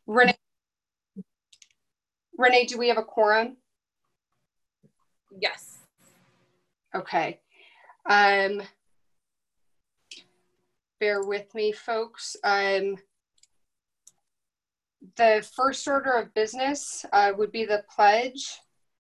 Renee, do we have a quorum? Yes. Okay. Bear with me, folks. The first order of business would be the pledge.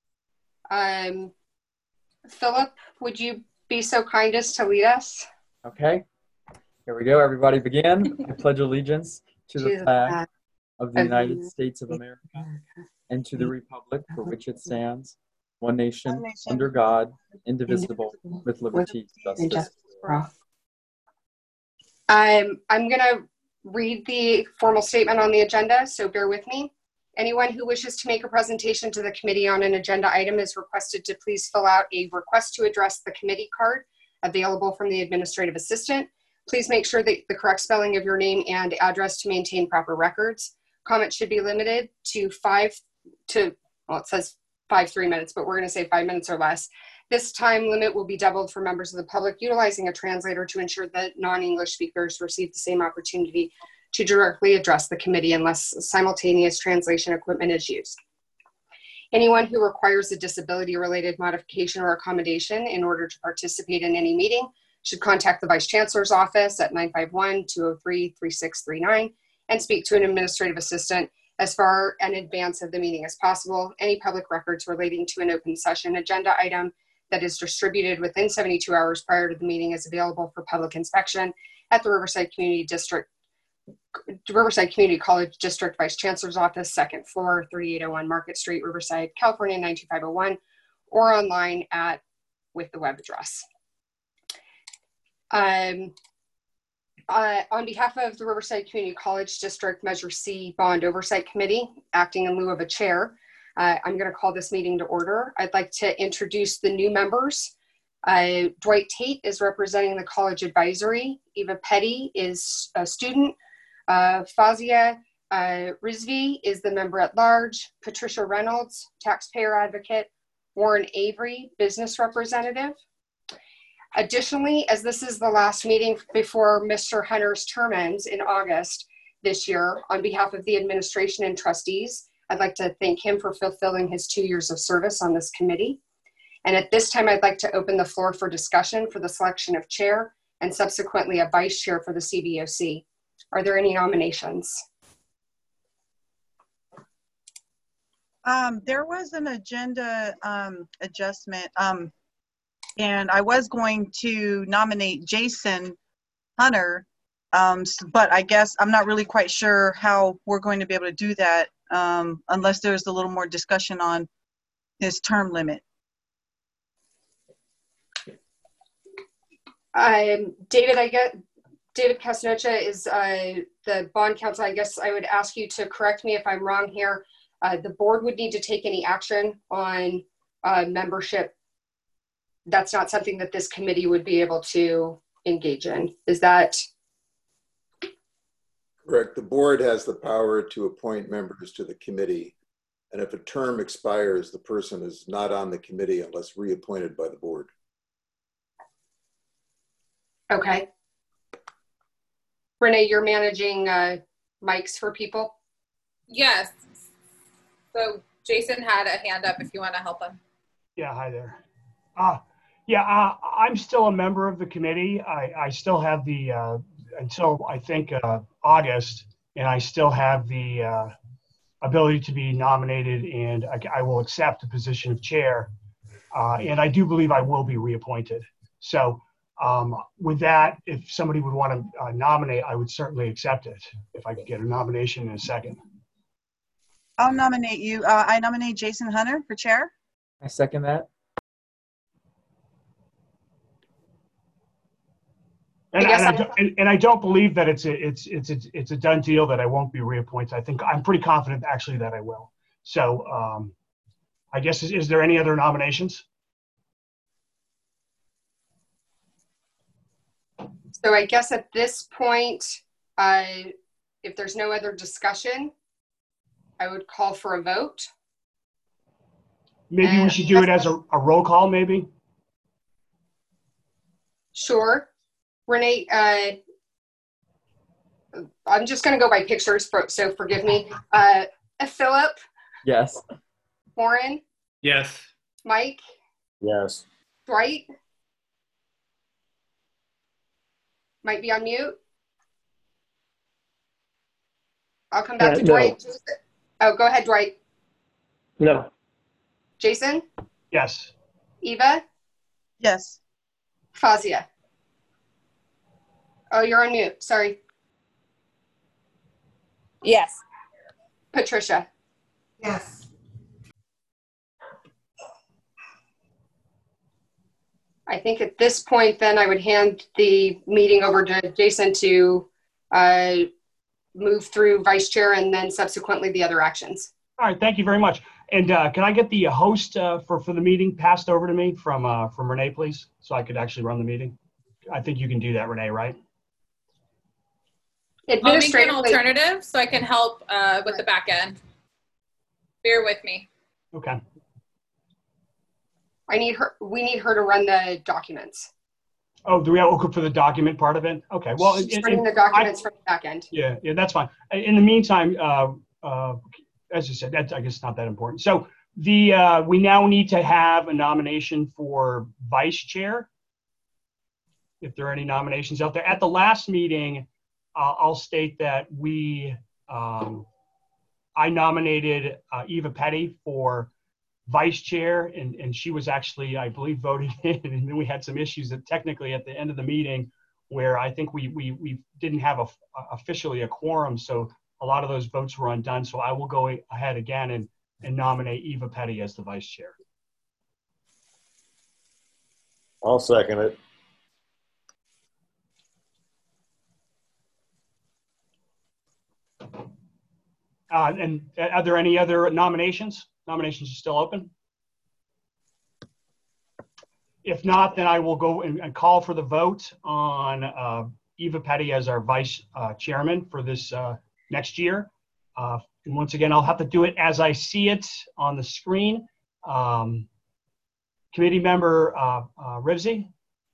Philip, would you be so kind as to lead us? Okay, here we go. Everybody begin. I pledge allegiance to the flag of the United States of America and to the republic for which it stands, one nation, under God, indivisible, with liberty and justice for all. I'm going to read the formal statement on the agenda, so bear with me. Anyone who wishes to make a presentation to the committee on an agenda item is requested to please fill out a request to address the committee card available from the administrative assistant. Please make sure that the correct spelling of your name and address to maintain proper records. Comments should be limited to well, it says 3 minutes, but we're going to say 5 minutes or less. This time limit will be doubled for members of the public utilizing a translator to ensure that non-English speakers receive the same opportunity to directly address the committee unless simultaneous translation equipment is used. Anyone who requires a disability-related modification or accommodation in order to participate in any meeting should contact the Vice Chancellor's office at 951-203-3639 and speak to an administrative assistant as far in advance of the meeting as possible. Any public records relating to an open session agenda item that is distributed within 72 hours prior to the meeting is available for public inspection at the Riverside Community College District Vice Chancellor's Office, 2nd floor, 3801 Market Street, Riverside, California, 92501, or online with the web address. On behalf of the Riverside Community College District Measure C Bond Oversight Committee, acting in lieu of a chair, I'm going to call this meeting to order. I'd like to introduce the new members. Dwight Tate is representing the college advisory. Eva Petty is a student. Fazia Rizvi is the member at large. Patricia Reynolds, taxpayer advocate. Warren Avery, business representative. Additionally, as this is the last meeting before Mr. Hunter's term ends in August this year, on behalf of the administration and trustees, I'd like to thank him for fulfilling his 2 years of service on this committee. And at this time, I'd like to open the floor for discussion for the selection of chair and subsequently a vice chair for the CBOC. Are there any nominations? There was an agenda adjustment, and I was going to nominate Jason Hunter, but I guess I'm not really quite sure how we're going to be able to do that unless there's a little more discussion on his term limit. David Casanocha is the bond counsel. I guess I would ask you to correct me if I'm wrong here. The board would need to take any action on membership. That's not something that this committee would be able to engage in. Is that correct? The board has the power to appoint members to the committee. And if a term expires, the person is not on the committee unless reappointed by the board. Okay. Renee, you're managing mics for people? Yes. So Jason had a hand up if you want to help him. Yeah, hi there. I'm still a member of the committee. I still have the, until I think August, and I still have the ability to be nominated, and I will accept the position of chair. And I do believe I will be reappointed. So with that, if somebody would want to nominate, I would certainly accept it if I could get a nomination in a second. I'll nominate you. I nominate Jason Hunter for chair. I second that. And I don't believe that it's a done deal that I won't be reappointed. I think I'm pretty confident actually that I will. So I guess is there any other nominations? So I guess at this point, if there's no other discussion, I would call for a vote. Maybe we should do it as a roll call, maybe? Sure. Renee, I'm just going to go by pictures, so forgive me. Philip, Yes. Warren, Yes. Mike, Yes. Dwight, might be on mute. I'll come back to no. Dwight. Oh, go ahead, Dwight. No. Jason, Yes. Eva, Yes. Fazia. Oh, you're on mute. Sorry. Yes. Patricia. Yes. I think at this point, then I would hand the meeting over to Jason to move through vice chair and then subsequently the other actions. All right, thank you very much. And can I get the host for the meeting passed over to me from Renee, please, so I could actually run the meeting? I think you can do that, Renee, right? I'll make an alternative so I can help with the back end. Bear with me. Okay. We need her to run the documents. Oh, do we have for the document part of it? Okay. Well, she's running the documents from the back end. Yeah, that's fine. In the meantime, as I said, that's I guess not that important. So we now need to have a nomination for vice chair. If there are any nominations out there, at the last meeting, I'll state that I nominated Eva Petty for vice chair, and she was actually, I believe, voted in, and then we had some issues that technically at the end of the meeting where I think we didn't have officially a quorum, so a lot of those votes were undone. So I will go ahead again and nominate Eva Petty as the vice chair. I'll second it. And are there any other nominations? Nominations are still open? If not, then I will go and call for the vote on Eva Petty as our vice chairman for this next year. And once again, I'll have to do it as I see it on the screen. Committee member Rizvi?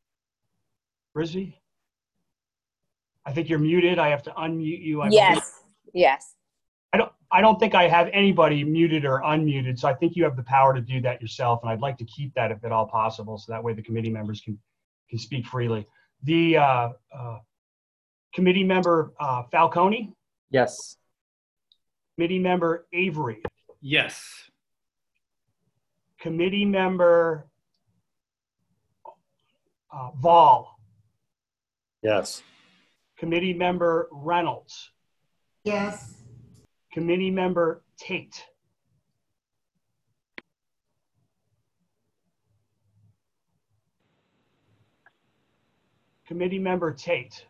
I think you're muted. I have to unmute you. Yes. Yes. I don't think I have anybody muted or unmuted, so I think you have the power to do that yourself, and I'd like to keep that if at all possible, so that way the committee members can speak freely. The committee member Falcone? Yes. Committee member Avery? Yes. Committee member Vol? Yes. Committee member Reynolds? Yes. Committee member Tate? Committee member Tate?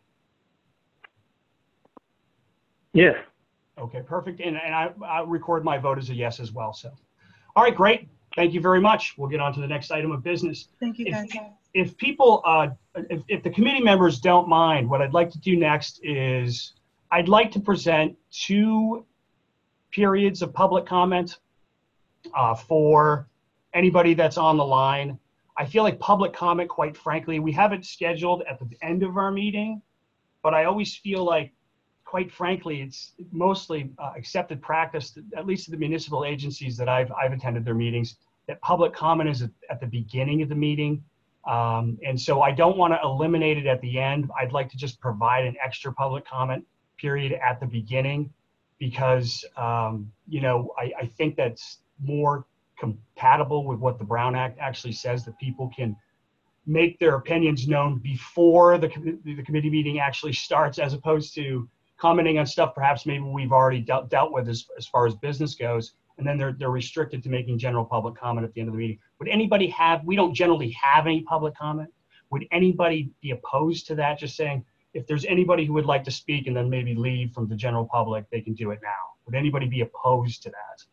Yes. Okay, perfect. And I record my vote as a yes as well. So, all right, great. Thank you very much. We'll get on to the next item of business. Thank you, guys. If people, if the committee members don't mind, what I'd like to do next is I'd like to present 2 periods of public comment for anybody that's on the line. I feel like public comment, quite frankly, we have it scheduled at the end of our meeting, but I always feel like, quite frankly, it's mostly accepted practice, at least at the municipal agencies that I've attended their meetings, that public comment is at the beginning of the meeting. And so I don't want to eliminate it at the end. I'd like to just provide an extra public comment period at the beginning, because, I think that's more compatible with what the Brown Act actually says, that people can make their opinions known before the committee meeting actually starts, as opposed to commenting on stuff perhaps maybe we've already dealt with as far as business goes, and then they're restricted to making general public comment at the end of the meeting. Would anybody we don't generally have any public comment. Would anybody be opposed to that? Just saying, if there's anybody who would like to speak and then maybe leave from the general public, they can do it now. Would anybody be opposed to that?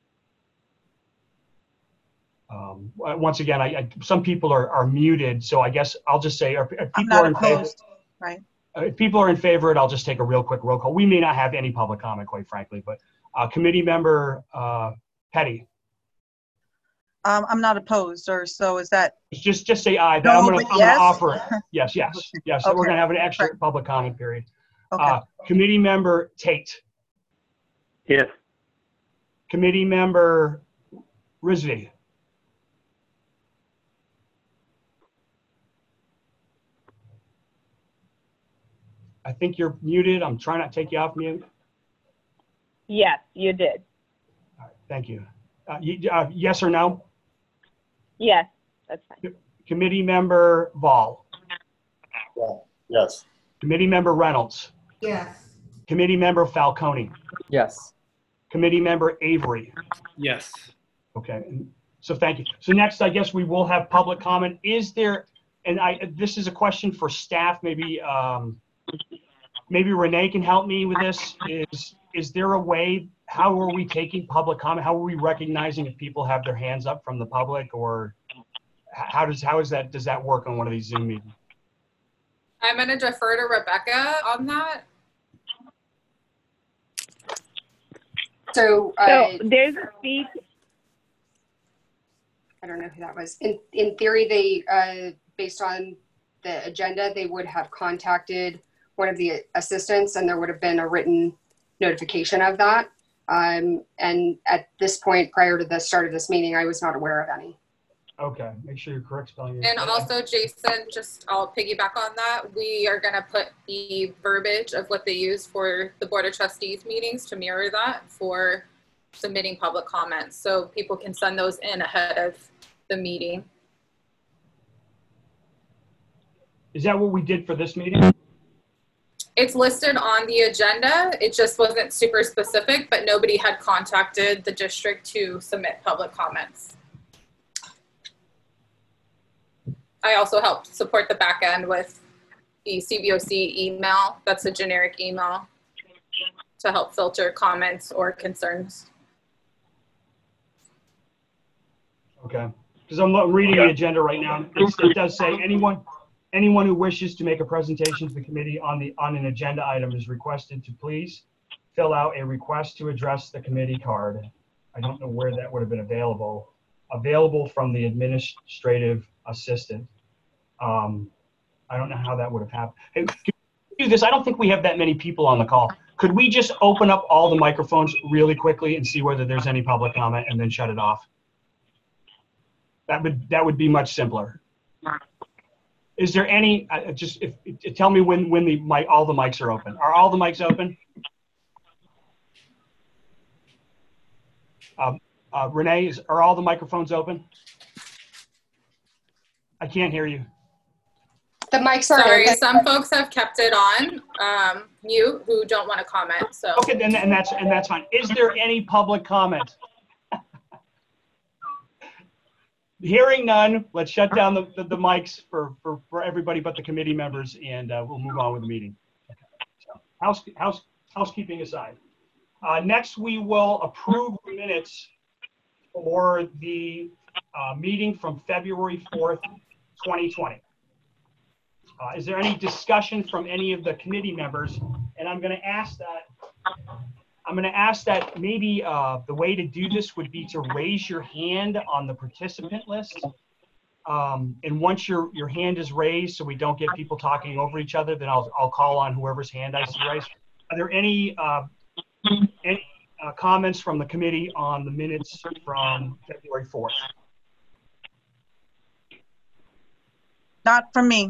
Once again, some people are muted, so I guess I'll just say, if people are in favor, right? If people are in favor, I'll just take a real quick roll call. We may not have any public comment, quite frankly, but committee member Petty. I'm not opposed, or so is that? Just say aye. No, I'm going to offer it. Yes. Okay. So we're going to have an extra public comment period. Okay. Committee member Tate. Yes. Committee member Rizvi. I think you're muted. I'm trying not to take you off mute. Yes, you did. All right, thank you. Yes or no? Yes, that's fine. Committee member Vol. Yes. Committee member Reynolds. Yes. Committee member Falcone. Yes. Committee member Avery. Yes. Okay, so thank you. So next, I guess we will have public comment. Is there, and this is a question for staff, maybe maybe Renee can help me with this. Is there a way, how are we taking public comment? How are we recognizing if people have their hands up from the public, or does that work on one of these Zoom meetings? I'm going to defer to Rebecca on that. So there's a speak. I don't know who that was. In theory, they, based on the agenda, they would have contacted one of the assistants and there would have been a written notification of that. And at this point, prior to the start of this meeting, I was not aware of any. Okay, make sure you're correct spelling it. And also, Jason, I'll piggyback on that. We are going to put the verbiage of what they use for the Board of Trustees meetings to mirror that for submitting public comments. So people can send those in ahead of the meeting. Is that what we did for this meeting? It's listed on the agenda. It just wasn't super specific, but nobody had contacted the district to submit public comments. I also helped support the back end with the CBOC email. That's a generic email to help filter comments or concerns. Okay, because I'm reading the agenda right now. It does say anyone who wishes to make a presentation to the committee on an agenda item is requested to please fill out a request to address the committee card. I don't know where that would have been available. Available from the administrative assistant. I don't know how that would have happened. Hey, could we do this? I don't think we have that many people on the call. Could we just open up all the microphones really quickly and see whether there's any public comment and then shut it off? That would be much simpler. Is there any, tell me when all the mics are open. Are all the mics open? Renee, are all the microphones open? I can't hear you. The mics are Sorry, open. some folks have kept it on mute who don't want to comment. So okay, and that's fine. Is there any public comment? Hearing none, let's shut down the mics for everybody but the committee members, and we'll move on with the meeting. Okay. So, housekeeping aside, next we will approve the minutes for the meeting from February 4th, 2020. Is there any discussion from any of the committee members? And I'm going to ask that maybe the way to do this would be to raise your hand on the participant list. And once your hand is raised, so we don't get people talking over each other, then I'll call on whoever's hand I see raised. Are there any comments from the committee on the minutes from February 4th? Not from me.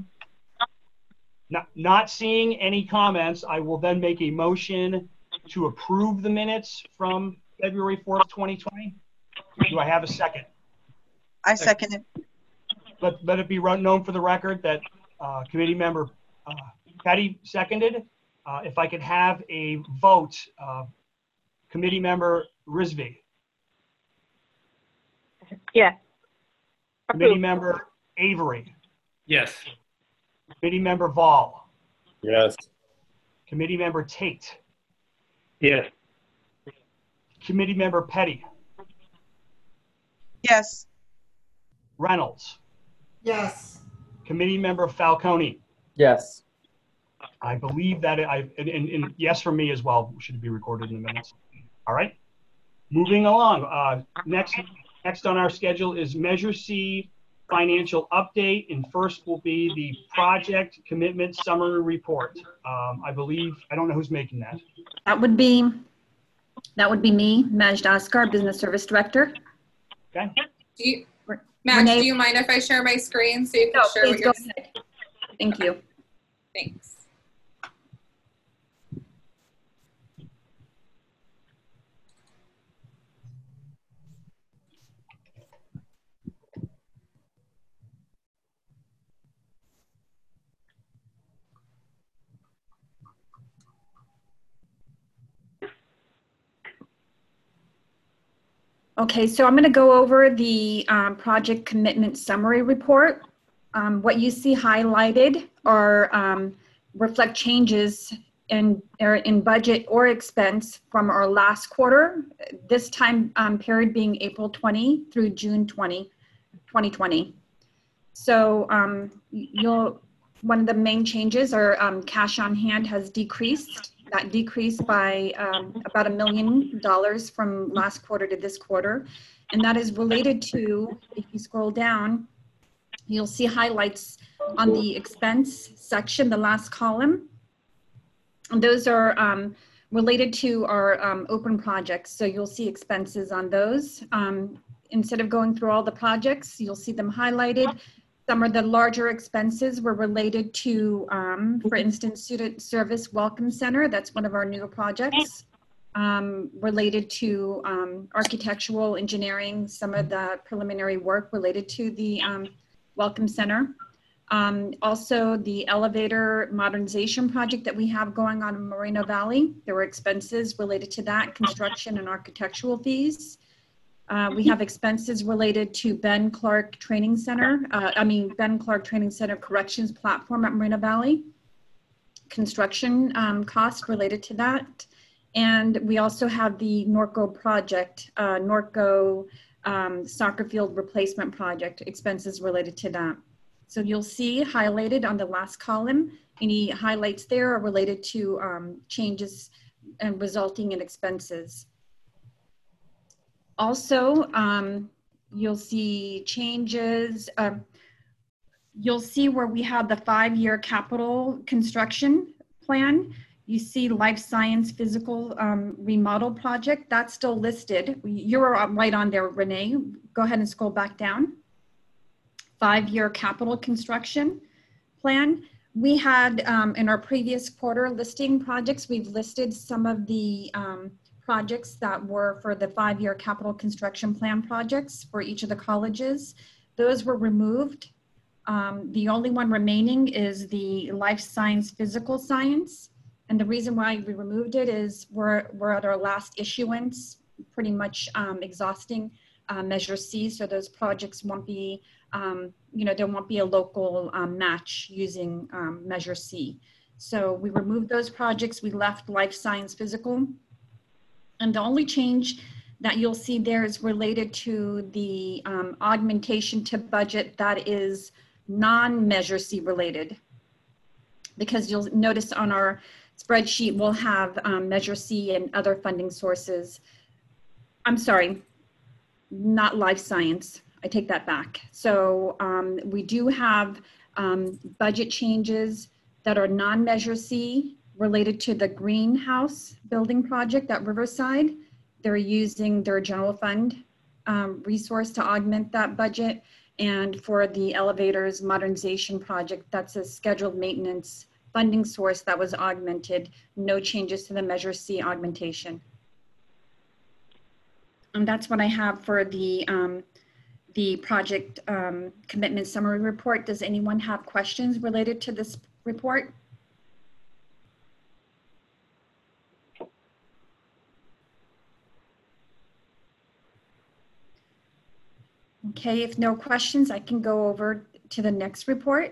Not seeing any comments, I will then make a motion to approve the minutes from February 4th, 2020. Do I have a second? I second it. Let it be known for the record that committee member Petty seconded. If I could have a vote, committee member Rizvi. Yes. Committee member Avery. Yes. Committee member Vol. Yes. Committee member Tate. Yes. Committee member Petty. Yes. Reynolds. Yes. Committee member Falcone. Yes. I believe that and yes for me as well should be recorded in the minutes. All right. Moving along. Next on our schedule is Measure C financial update, and first will be the project commitment summary report. I believe, I don't know who's making that. That would be me, Majd Asghar, Business Service Director. Okay. Madge, do you mind if I share my screen so you can share please what you're go ahead. Thank you. Thanks. Okay, so I'm going to go over the project commitment summary report. What you see highlighted are reflect changes in budget or expense from our last quarter, this time period being April 20 through June 2020. So one of the main changes are cash on hand has decreased. That decreased by about $1 million from last quarter to this quarter. And that is related to, if you scroll down, you'll see highlights on the expense section, the last column. And those are related to our open projects. So you'll see expenses on those. Instead of going through all the projects, you'll see them highlighted. Some of the larger expenses were related to, for instance, Student Service Welcome Center. That's one of our newer projects. Related to architectural engineering, some of the preliminary work related to the Welcome Center. Also, the elevator modernization project that we have going on in Moreno Valley. There were expenses related to that, construction and architectural fees. We have expenses related to Ben Clark Training Center, Ben Clark Training Center Corrections Platform at Moreno Valley. Construction costs related to that. And we also have the Norco project, Norco soccer field replacement project, expenses related to that. So you'll see highlighted on the last column, any highlights there are related to changes and resulting in expenses. Also, you'll see changes. You'll see where we have the 5-year capital construction plan. You see life science physical remodel project, that's still listed. You're right on there, Renee. Go ahead and scroll back down. 5-year capital construction plan. We had in our previous quarter listing projects, we've listed some of the projects that were for the 5-year capital construction plan projects for each of the colleges. Those were removed. The only one remaining is the life science physical science. And the reason why we removed it is we're at our last issuance, pretty much exhausting Measure C. So those projects won't be, there won't be a local match using Measure C. So we removed those projects. We left life science physical. And the only change that you'll see there is related to the augmentation to budget that is non-Measure C related. Because you'll notice on our spreadsheet, we'll have Measure C and other funding sources. I'm sorry, not life science. I take that back. So we do have budget changes that are non-Measure C related to the greenhouse building project at Riverside. They're using their general fund resource to augment that budget. And for the elevators modernization project, that's a scheduled maintenance funding source that was augmented. No changes to the Measure C augmentation. And that's what I have for the project commitment summary report. Does anyone have questions related to this report? Okay, if no questions, I can go over to the next report.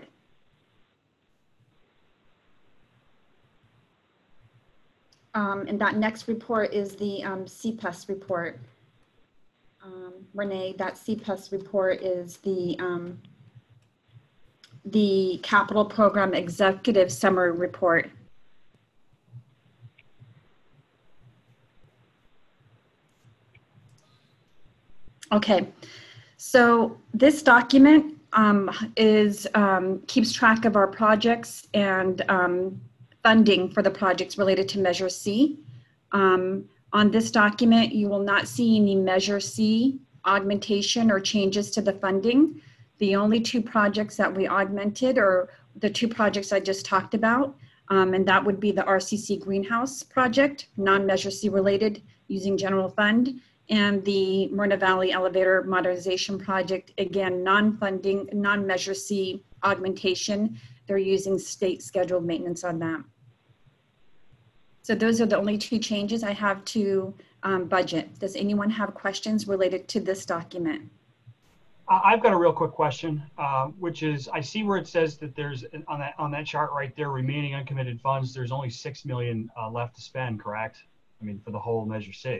And that next report is the CPES report. Renee, that CPES report is the Capital Program Executive Summary Report. Okay, so this document keeps track of our projects and funding for the projects related to Measure C. On this document, you will not see any Measure C augmentation or changes to the funding. The only two projects that we augmented are the two projects I just talked about, and that would be the RCC greenhouse project, non-Measure C related, using general fund, and the Myrna Valley Elevator Modernization Project, again, non-funding, non-Measure C augmentation. They're using state scheduled maintenance on that. So those are the only two changes I have to budget. Does anyone have questions related to this document? I've got a real quick question, which is, I see where it says that there's, on that chart right there, remaining uncommitted funds, there's only $6 million left to spend, correct? I mean, for the whole Measure C.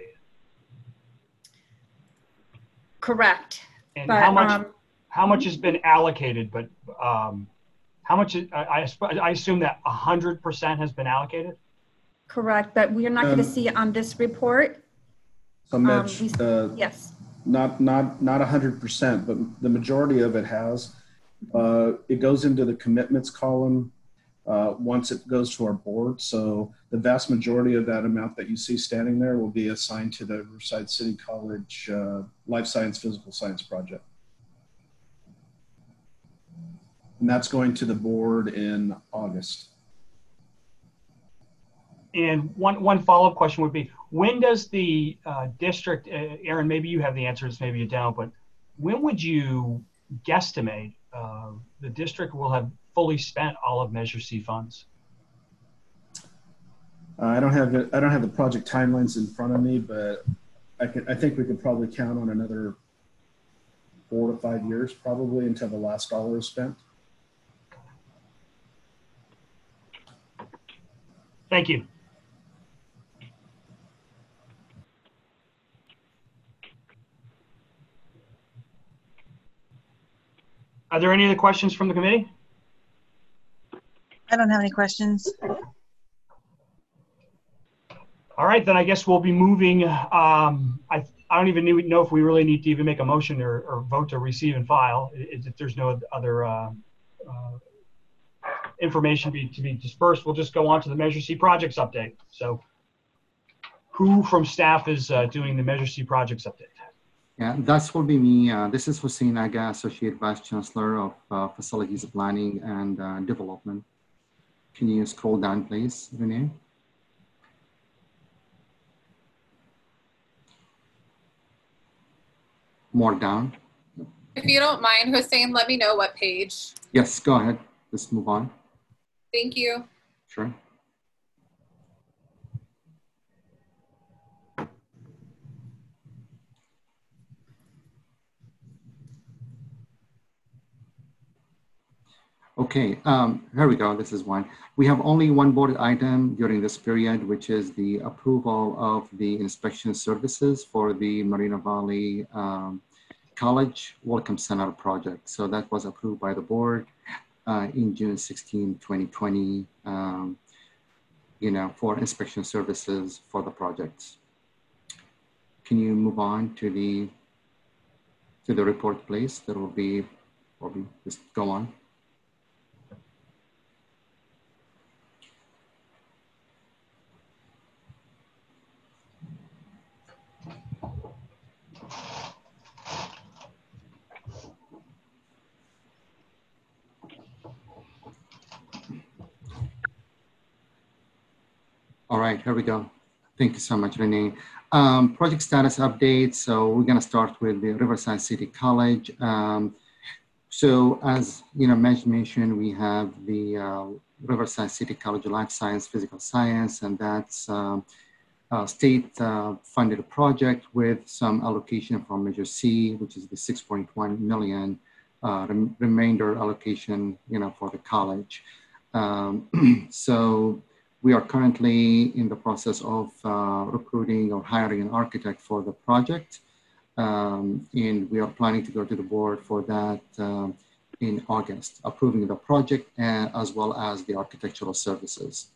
Correct. And but, how much has been allocated, but how much, I assume that 100% has been allocated? Correct, but we are not going to see it on this report. So Mitch, yes. Not 100%, but the majority of it has. It goes into the commitments column once it goes to our board. So the vast majority of that amount that you see standing there will be assigned to the Riverside City College Life Science Physical Science Project. And that's going to the board in August. And one follow-up question would be, when does the district, Aaron, maybe you have the answers, maybe you don't, but when would you guesstimate the district will have fully spent all of Measure C funds? I don't have the project timelines in front of me, but I think we could probably count on another 4 to 5 years probably until the last dollar is spent. Thank you. Are there any other questions from the committee? I don't have any questions. All right, then I guess we'll be moving. I don't even know if we really need to even make a motion or vote to receive and file. If there's no other information to be dispersed, we'll just go on to the Measure C projects update. So who from staff is doing the Measure C projects update? Yeah, that will be me. This is Hussein Aga, Associate Vice Chancellor of Facilities Planning and Development. Can you scroll down, please, Renee? More down. If you don't mind, Hussein, let me know what page. Yes, go ahead. Let's move on. Thank you. Sure. Okay, here we go. This is one. We have only one board item during this period, which is the approval of the inspection services for the Moreno Valley College Welcome Center project. So that was approved by the board in June 16, 2020, for inspection services for the projects. Can you move on to the report, please? That will be, just go on. All right, here we go. Thank you so much, Renee. Project status update. So we're gonna start with the Riverside City College. So as mentioned, we have the Riverside City College of Life Science, Physical Science, and that's a state funded project with some allocation from Measure C, which is the 6.1 million remainder allocation, for the college. So we are currently in the process of recruiting or hiring an architect for the project. And we are planning to go to the board for that in August, approving the project as well as the architectural services.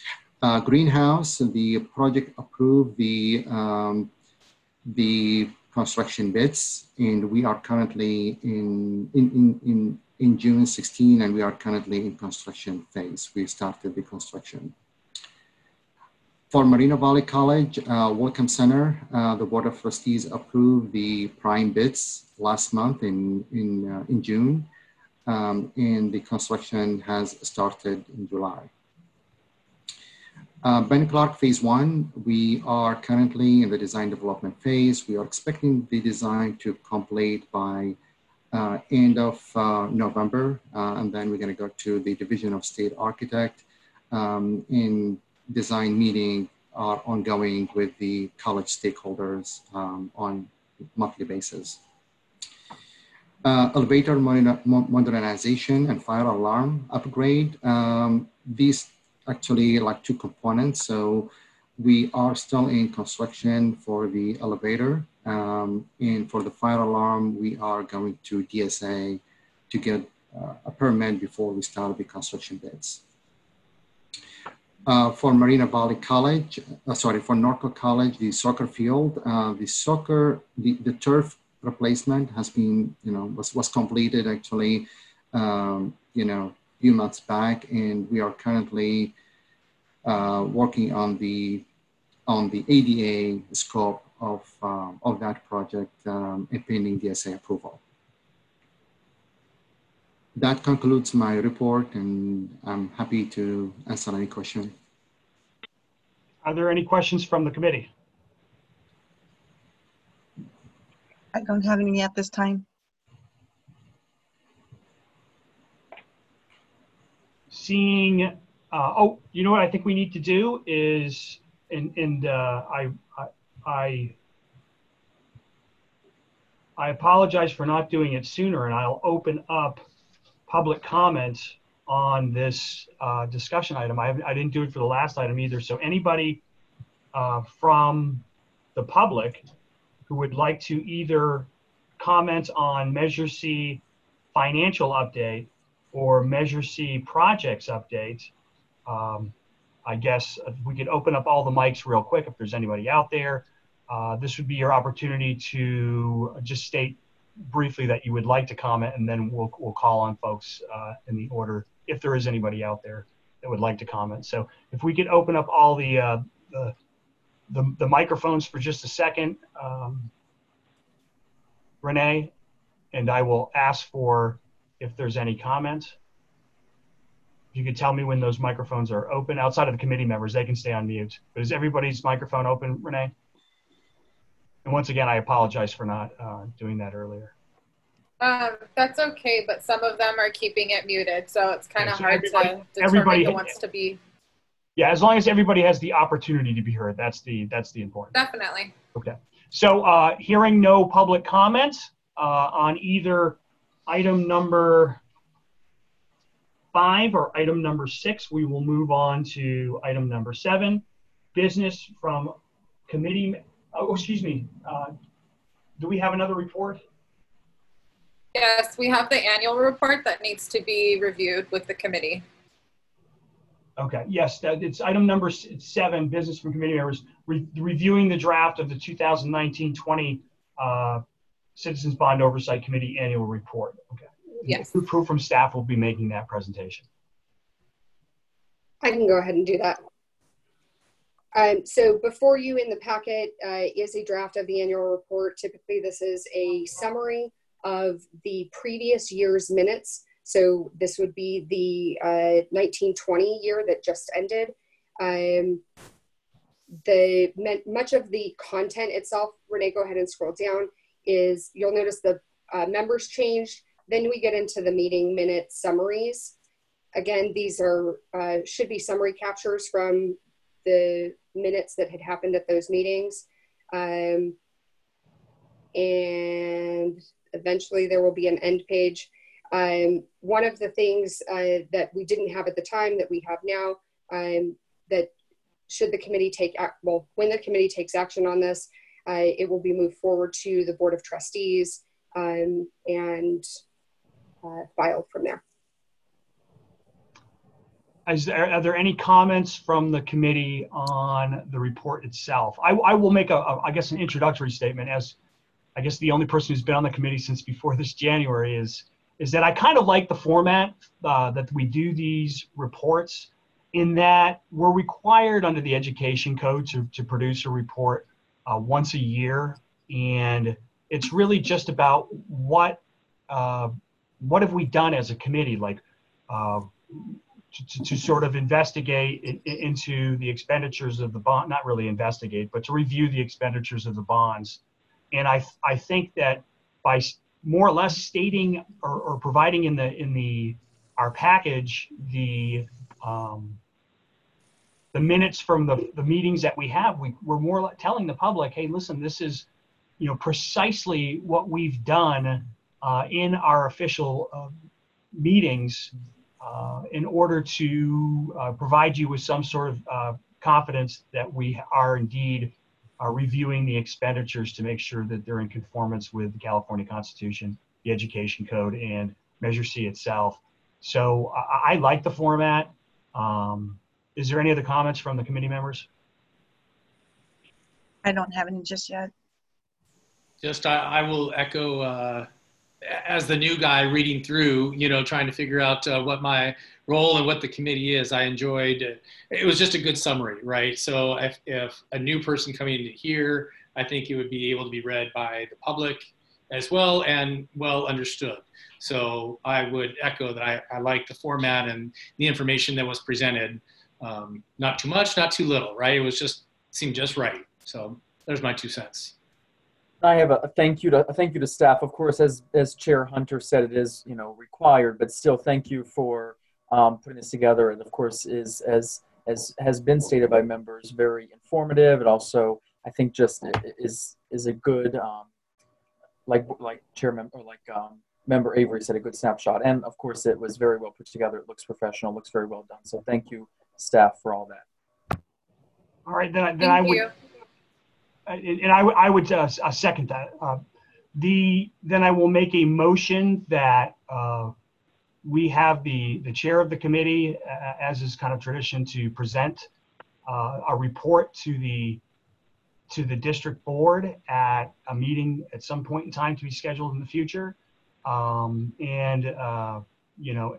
Greenhouse, the project approved the construction bids, and we are currently in June 16, and we are currently in construction phase. We started the construction. For Moreno Valley College Welcome Center, the Board of Trustees approved the prime bids last month in June, and the construction has started in July. Ben Clark Phase 1, we are currently in the design development phase. We are expecting the design to complete by end of November, and then we're going to go to the Division of State Architect. In design meeting are ongoing with the college stakeholders on monthly basis. Elevator modernization and fire alarm upgrade. These actually like two components. So we are still in construction for the elevator, and for the fire alarm, we are going to DSA to get a permit before we start the construction bids. For Moreno Valley College, for Norco College, the soccer field, the turf replacement has been, was completed actually, few months back, and we are currently working on the ADA scope of that project and pending DSA approval. That concludes my report, and I'm happy to answer any question. Are there any questions from the committee? I don't have any at this time. Seeing, oh, you know what I think we need to do is, I apologize for not doing it sooner, and I'll open up public comments on this discussion item. I didn't do it for the last item either. So anybody from the public who would like to either comment on Measure C financial update or Measure C projects update, I guess we could open up all the mics real quick if there's anybody out there. This would be your opportunity to just state briefly that you would like to comment, and then we'll call on folks in the order if there is anybody out there that would like to comment. So if we could open up all the microphones for just a second, Renee, and I will ask for if there's any comments. If you could tell me when those microphones are open. Outside of the committee members, they can stay on mute. But is everybody's microphone open, Renee? And once again, I apologize for not doing that earlier. That's okay, but some of them are keeping it muted, so it's kind of hard to determine who wants to be. Yeah, as long as everybody has the opportunity to be heard, that's the important. Definitely. Okay. So hearing no public comments on either item number 5 or item number 6, we will move on to item number 7, business from committee. Oh, excuse me. Do we have another report? Yes, we have the annual report that needs to be reviewed with the committee. Okay, yes, it's item number 7, business from committee members, reviewing the draft of the 2019-20 Citizens Bond Oversight Committee annual report. Okay. Yes. Who from staff will be making that presentation? I can go ahead and do that. So before you in the packet is a draft of the annual report. Typically, this is a summary of the previous year's minutes. So this would be the 1920 year that just ended. Much of the content itself, Renee, go ahead and scroll down, is you'll notice the members changed. Then we get into the meeting minute summaries. Again, these are should be summary captures from the minutes that had happened at those meetings. And eventually there will be an end page. One of the things that we didn't have at the time that we have now, that should the committee take, well, when the committee takes action on this, it will be moved forward to the Board of Trustees and filed from there. Are there any comments from the committee on the report itself? I will make I guess an introductory statement. As I guess the only person who's been on the committee since before this January, is that I kind of like the format that we do these reports, in that we're required under the education code to produce a report once a year. And it's really just about what have we done as a committee, like to sort of investigate into the expenditures of the bond, not really investigate, but to review the expenditures of the bonds. And I think that by more or less stating or providing in our package the minutes from the meetings that we have, we're more like telling the public, hey, listen, this is, you know, precisely what we've done in our official meetings in order to provide you with some sort of confidence that we are indeed reviewing the expenditures to make sure that they're in conformance with the California Constitution, the Education Code, and Measure C itself. So I like the format. Is there any other comments from the committee members? I don't have any just yet. Just I will echo, as the new guy reading through, you know, trying to figure out what my role and what the committee is. I enjoyed it. It was just a good summary, right? So if a new person coming in here, I think it would be able to be read by the public as well and well understood. So I would echo that I like the format and the information that was presented. Not too much, not too little, right? It was just, seemed just right. So there's my 2 cents. I have a thank you to staff. Of course, as Chair Hunter said, it is, you know, required, but still thank you for putting this together. And of course, is as has been stated by members, very informative. It also, I think, just is a good like Chairman or like Member Avery said, a good snapshot. And of course, it was very well put together. It looks professional, looks very well done. So thank you, staff, for all that. All right, then I would. And I would second that. Then I will make a motion that we have the chair of the committee, as is kind of tradition, to present a report to the district board at a meeting at some point in time to be scheduled in the future, you know,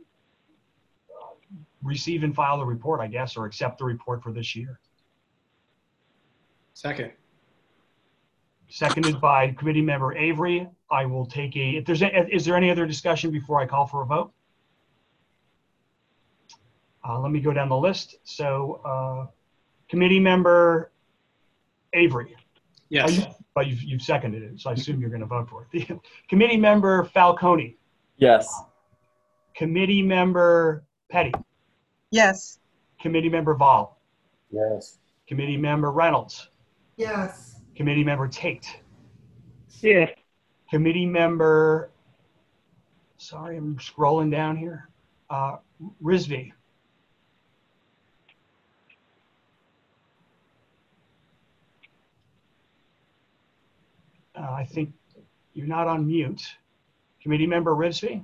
receive and file the report, I guess, or accept the report for this year. Second. Seconded by committee member Avery. I will take is there any other discussion before I call for a vote? Let me go down the list. So committee member Avery. Yes. But you've seconded it, so I assume you're going to vote for it. Committee member Falcone. Yes. Committee member Petty. Yes. Committee member Vol. Yes. Committee member Reynolds. Yes. Committee member Tate. Yes. Committee member, sorry, I'm scrolling down here. Rizvi. I think you're not on mute. Committee member Rizvi.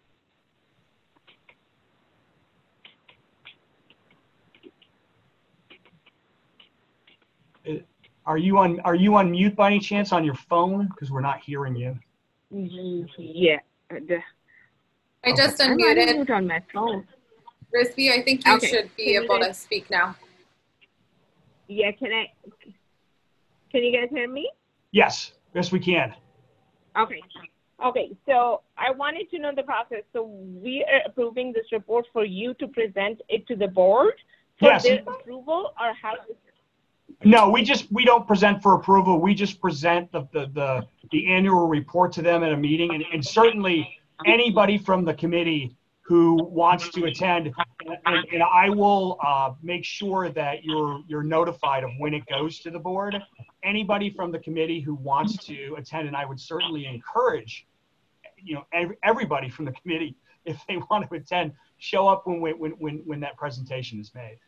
Are you on mute by any chance on your phone? Because we're not hearing you. Yeah. I just I'm unmuted. on my phone. Rizvi, I think you Okay. should be Can you able to guys- speak now. Yeah, can you guys hear me? Yes, yes we can. Okay. Okay, so I wanted to know the process. So we are approving this report for you to present it to the board for Yes. their approval, or how? No, we don't present for approval. We just present the annual report to them at a meeting, and certainly anybody from the committee who wants to attend, and I will make sure that you're notified of when it goes to the board. Anybody from the committee who wants to attend, and I would certainly encourage, you know, everybody from the committee, if they want to attend, show up when that presentation is made.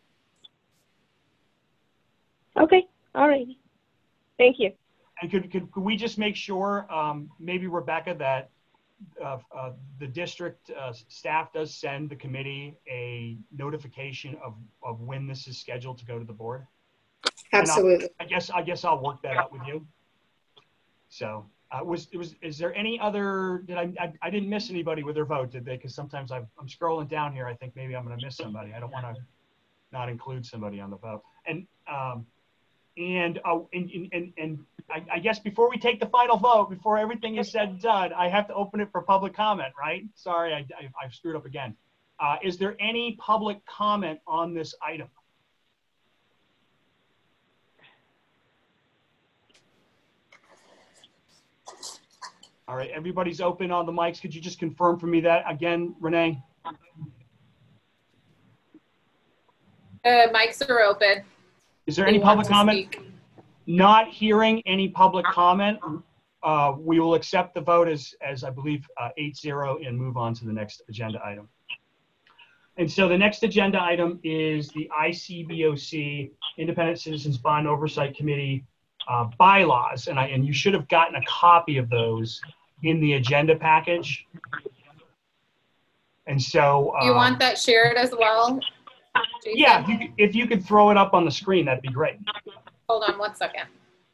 Okay, all right. Thank you. And could we just make sure, maybe Rebecca, that the district staff does send the committee a notification of when this is scheduled to go to the board? Absolutely. I guess I'll work that out with you. So is there any other, I didn't miss anybody with their vote, did they? Because sometimes I'm scrolling down here. I think maybe I'm going to miss somebody. I don't want to not include somebody on the vote. And I guess before we take the final vote, before everything is said and done, I have to open it for public comment, right? Sorry, I screwed up again. Is there any public comment on this item? All right, everybody's open on the mics. Could you just confirm for me that again, Renee? Mics are open. Is there any public comment? Not hearing any public comment, we will accept the vote as I believe 8-0 and move on to the next agenda item. And so the next agenda item is the ICBOC, Independent Citizens Bond Oversight Committee bylaws, and you should have gotten a copy of those in the agenda package. And so you want that shared as well, Jason? Yeah, if you could throw it up on the screen, that'd be great. Hold on 1 second.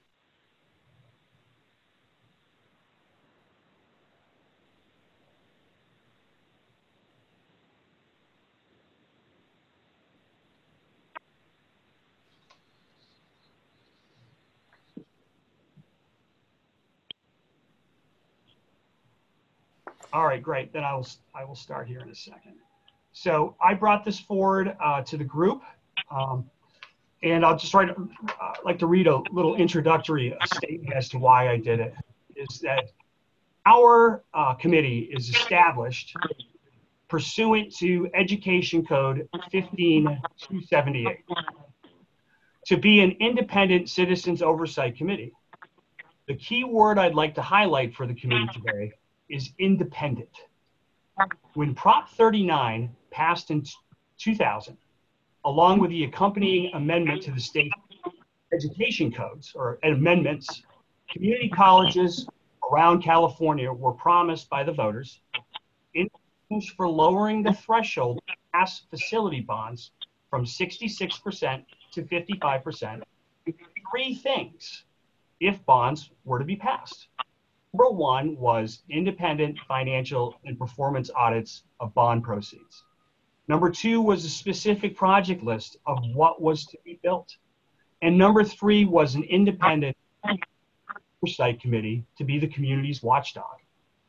All right, great. Then I will start here in a second. So I brought this forward to the group, and I'll just like to read a little introductory statement as to why I did it. Is that our committee is established pursuant to Education Code 15278 to be an independent citizens oversight committee. The key word I'd like to highlight for the committee today is independent. When Prop 39 passed in 2000, along with the accompanying amendment to the state education codes or amendments, community colleges around California were promised by the voters in exchange for lowering the threshold to pass facility bonds from 66% to 55%, three things if bonds were to be passed. Number one was independent financial and performance audits of bond proceeds. Number two was a specific project list of what was to be built. And number three was an independent oversight committee to be the community's watchdog.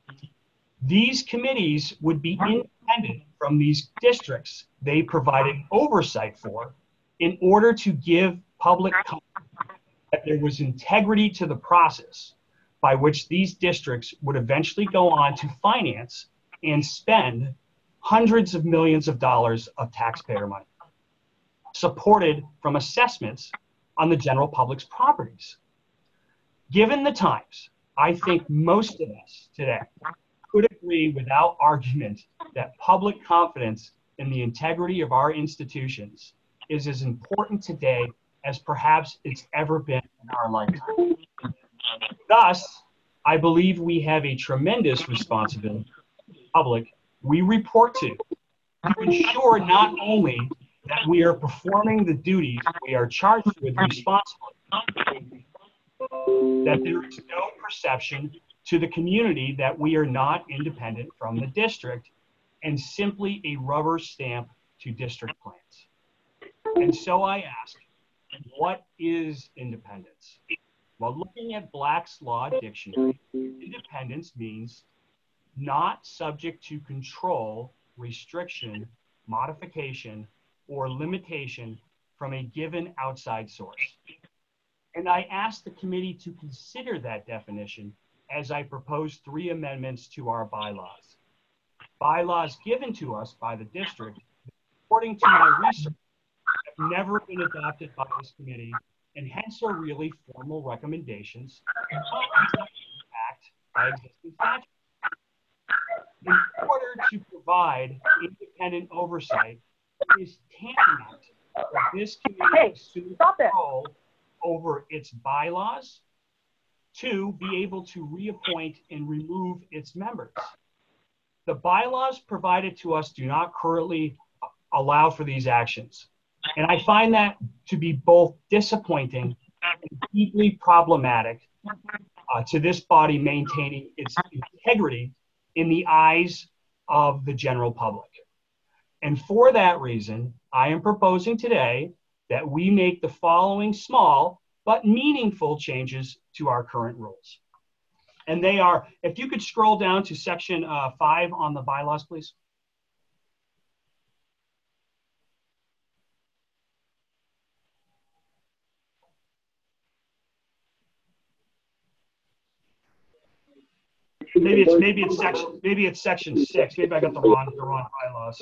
These committees would be independent from these districts they provided oversight for in order to give public confidence that there was integrity to the process by which these districts would eventually go on to finance and spend hundreds of millions of dollars of taxpayer money, supported from assessments on the general public's properties. Given the times, I think most of us today could agree without argument that public confidence in the integrity of our institutions is as important today as perhaps it's ever been in our lifetime. Thus, I believe we have a tremendous responsibility to the public we report to ensure not only that we are performing the duties we are charged with responsibly, that there is no perception to the community that we are not independent from the district and simply a rubber stamp to district plans. And so I ask, what is independence? Well, looking at Black's Law Dictionary, independence means not subject to control, restriction, modification, or limitation from a given outside source. And I asked the committee to consider that definition as I proposed 3 amendments to our bylaws. Bylaws given to us by the district, according to my research, have never been adopted by this committee and hence are really formal recommendations backed by existing statutes. In order to provide independent oversight, it is tantamount that this committee assume control over its bylaws to be able to reappoint and remove its members. The bylaws provided to us do not currently allow for these actions. And I find that to be both disappointing and deeply problematic to this body maintaining its integrity in the eyes of the general public. And for that reason, I am proposing today that we make the following small but meaningful changes to our current rules. And they are, if you could scroll down to section 5 on the bylaws, please. Maybe it's section 6. Maybe I got the wrong bylaws.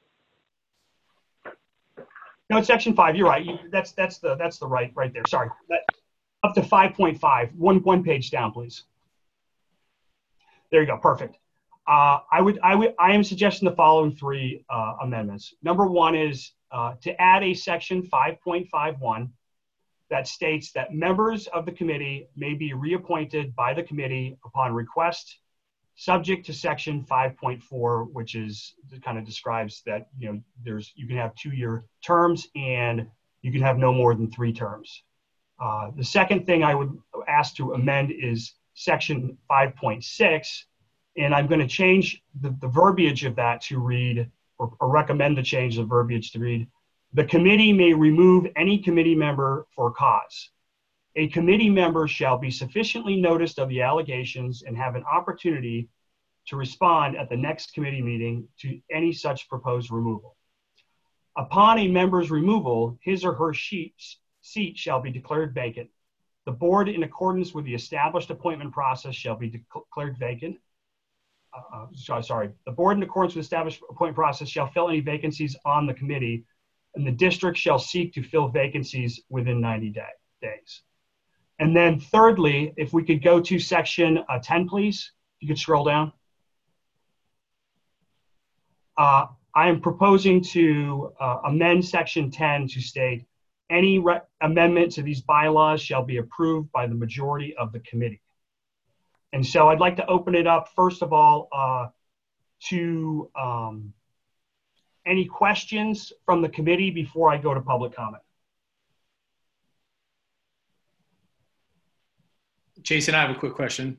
No, it's section 5. You're right. That's the right there. Sorry. Up to 5.5. One page down, please. There you go. Perfect. I am suggesting the following 3 amendments. Number 1 is to add a section 5.51 that states that members of the committee may be reappointed by the committee upon request, subject to section 5.4, which is kind of describes that you can have 2-year terms and you can have no more than 3 terms. The second thing I would ask to amend is section 5.6, and I'm going to change the verbiage of that to read, or recommend to change the verbiage to read, the committee may remove any committee member for cause. A committee member shall be sufficiently noticed of the allegations and have an opportunity to respond at the next committee meeting to any such proposed removal. Upon a member's removal, his or her seat shall be declared vacant. The board, in accordance with the established appointment process, shall be declared vacant. The board, in accordance with the established appointment process, shall fill any vacancies on the committee, and the district shall seek to fill vacancies within 90 days. And then thirdly, if we could go to section 10, please. If you could scroll down. I am proposing to amend section 10 to state any amendment to these bylaws shall be approved by the majority of the committee. And so I'd like to open it up, first of all, to any questions from the committee before I go to public comment. Jason, I have a quick question.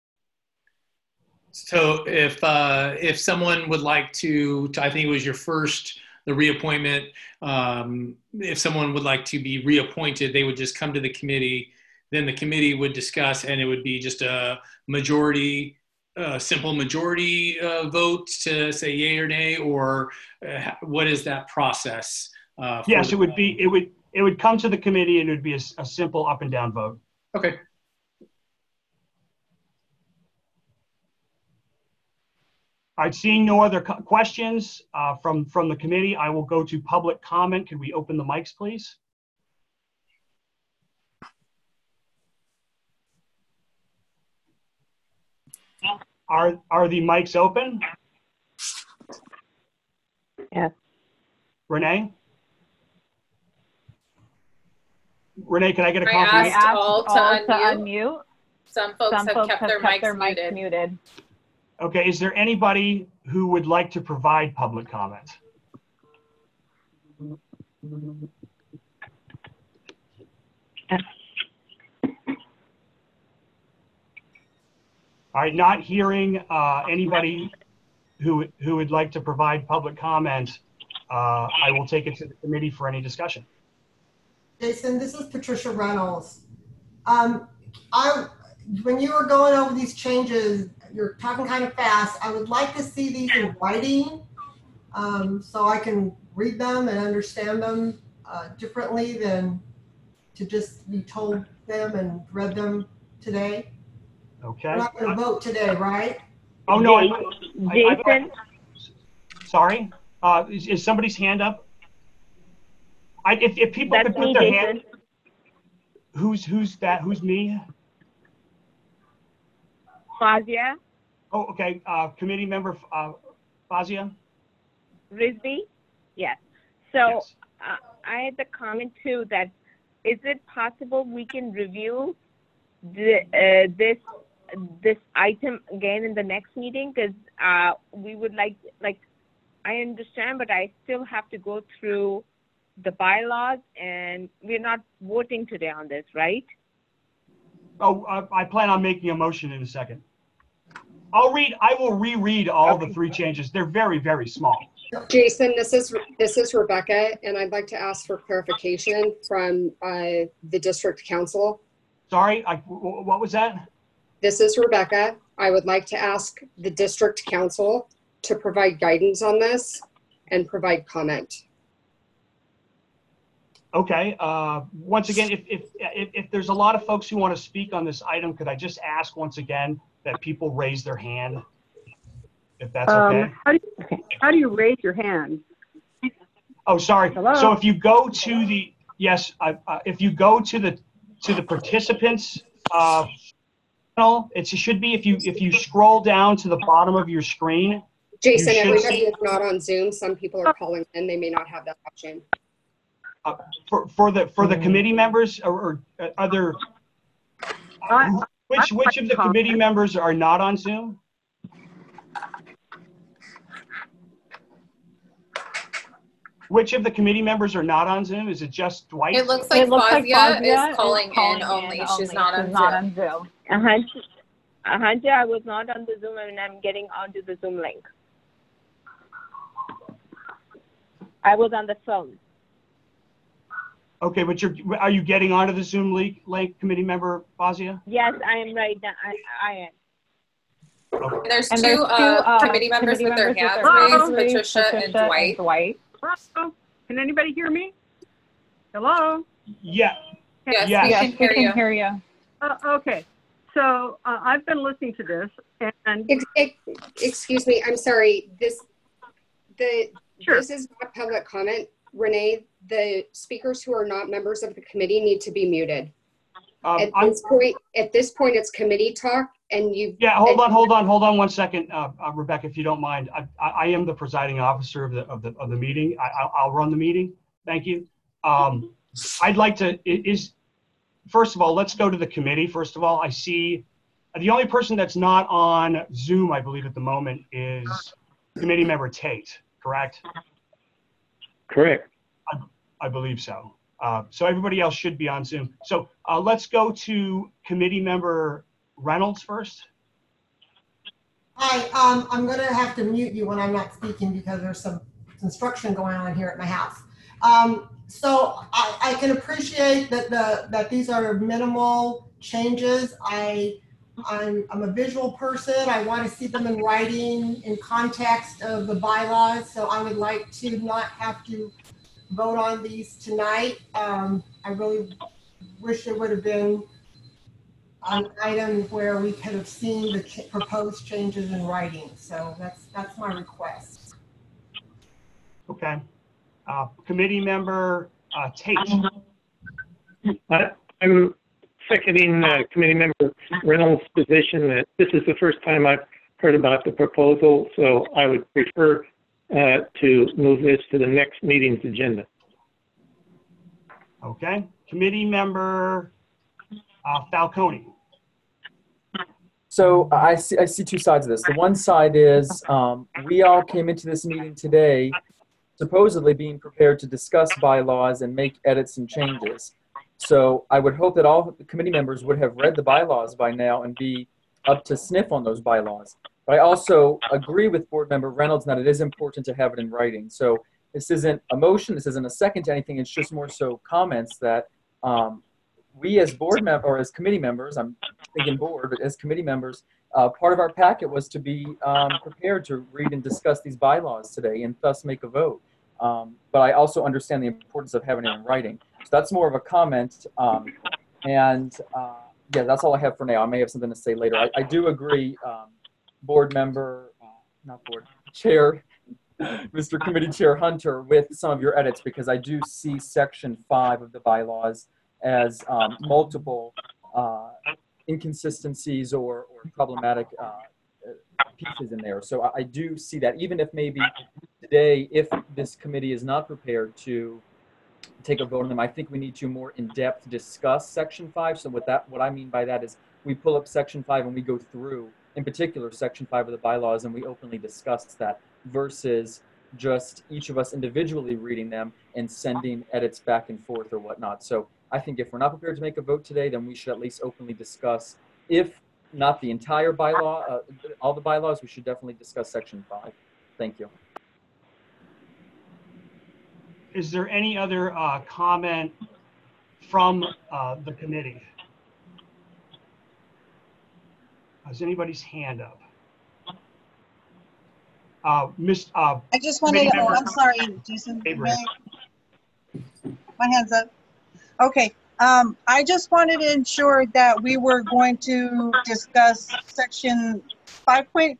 So if someone would like to, I think it was your first, the reappointment, if someone would like to be reappointed, they would just come to the committee, then the committee would discuss, and it would be just a majority, simple majority vote to say yay or nay, or what is that process? Yes, it would come to the committee and it would be a simple up and down vote. Okay. All right, seeing no other questions from the committee, I will go to public comment. Could we open the mics, please? Are the mics open? Yes. Renee? Renee, can I get a confirmation? confirmation? I asked all to unmute. Some folks have kept their mics muted. Okay, is there anybody who would like to provide public comment? All right, not hearing anybody who would like to provide public comment, I will take it to the committee for any discussion. Jason, this is Patricia Reynolds. When you were going over these changes, you're talking kind of fast. I would like to see these in writing so I can read them and understand them differently than to just be told them and read them today. Okay. We're not going to vote today, right? Oh, no. Jason? Sorry? Is somebody's hand up? If people That's could put me, their Jason. hand. Who's that? Who's me? Fazia? Oh, okay. Committee member Fazia? Risby? Yes. So Yes. I had the comment too that is it possible we can review this item again in the next meeting? Because we would like I understand, but I still have to go through the bylaws, and we're not voting today on this, right? Oh, I plan on making a motion in a second. I will reread all the three changes. They're very, very small. Jason, this is Rebecca, and I'd like to ask for clarification from the district council. Sorry, what was that? This is Rebecca. I would like to ask the district council to provide guidance on this and provide comment. Okay. Once again, if there's a lot of folks who want to speak on this item, could I just ask once again that people raise their hand, if that's okay? How do you raise your hand? Oh, sorry. Hello? So if you go to the if you go to the participants panel, it should be if you scroll down to the bottom of your screen. Jason, everybody is not on Zoom. Some people are calling in. They may not have that option. For the committee members or other. Which of the committee members are not on Zoom? Which of the committee members are not on Zoom? Is it just Dwight? It looks like Fazia is calling in only. She's not on Zoom. Hunter, I was not on the Zoom and I'm getting onto the Zoom link. I was on the phone. Okay, but are you getting onto the Zoom link, committee member Fazia? Yes, I am right now. I am. Okay. There's two committee members with their hands raised, Patricia and Dwight. Hello? Can anybody hear me? Hello? Yeah. Yes, we can hear you. Okay. So I've been listening to this and... Excuse me, I'm sorry. This is not public comment. Renee, the speakers who are not members of the committee need to be muted. At this point, it's committee talk, and you. Yeah, hold on 1 second, Rebecca, if you don't mind. I am the presiding officer of the meeting. I'll run the meeting. Thank you. I'd like to first of all, let's go to the committee. First of all, I see the only person that's not on Zoom, I believe, at the moment is committee member Tate. Correct? Correct. I believe so. So everybody else should be on Zoom. So let's go to committee member Reynolds first. Hi, I'm going to have to mute you when I'm not speaking because there's some construction going on here at my house. So I can appreciate that these are minimal changes. I'm a visual person. I want to see them in writing in context of the bylaws. So I would like to not have to vote on these tonight. I really wish it would have been an item where we could have seen the proposed changes in writing. So that's my request. Okay. Committee member Tate. I'm seconding committee member Reynolds' position that this is the first time I've heard about the proposal, so I would prefer to move this to the next meeting's agenda. Okay. Committee member Falcone. So I see two sides of this. The one side is we all came into this meeting today supposedly being prepared to discuss bylaws and make edits and changes. So I would hope that all the committee members would have read the bylaws by now and be up to sniff on those bylaws. But I also agree with board member Reynolds that it is important to have it in writing. So this isn't a motion, this isn't a second to anything, it's just more so comments that we as board members, or as committee members, I'm thinking board, but as committee members, part of our packet was to be prepared to read and discuss these bylaws today and thus make a vote. But I also understand the importance of having it in writing. So that's more of a comment. Yeah, that's all I have for now. I may have something to say later. I do agree, board member, Chair, Mr. Committee Chair Hunter, with some of your edits, because I do see section 5 of the bylaws as multiple inconsistencies or problematic pieces in there. So I do see that, even if maybe today, if this committee is not prepared to take a vote on them, I think we need to more in-depth discuss section 5. So what I mean by that is we pull up section 5 and we go through, in particular, section 5 of the bylaws, and we openly discuss that versus just each of us individually reading them and sending edits back and forth or whatnot. So I think if we're not prepared to make a vote today, then we should at least openly discuss, if not the entire bylaw, all the bylaws, we should definitely discuss section 5. Thank you. Is there any other comment from the committee? Is anybody's hand up? I just wanted to, I'm sorry, Jason. My hand's up. Okay. I just wanted to ensure that we were going to discuss section 5.51,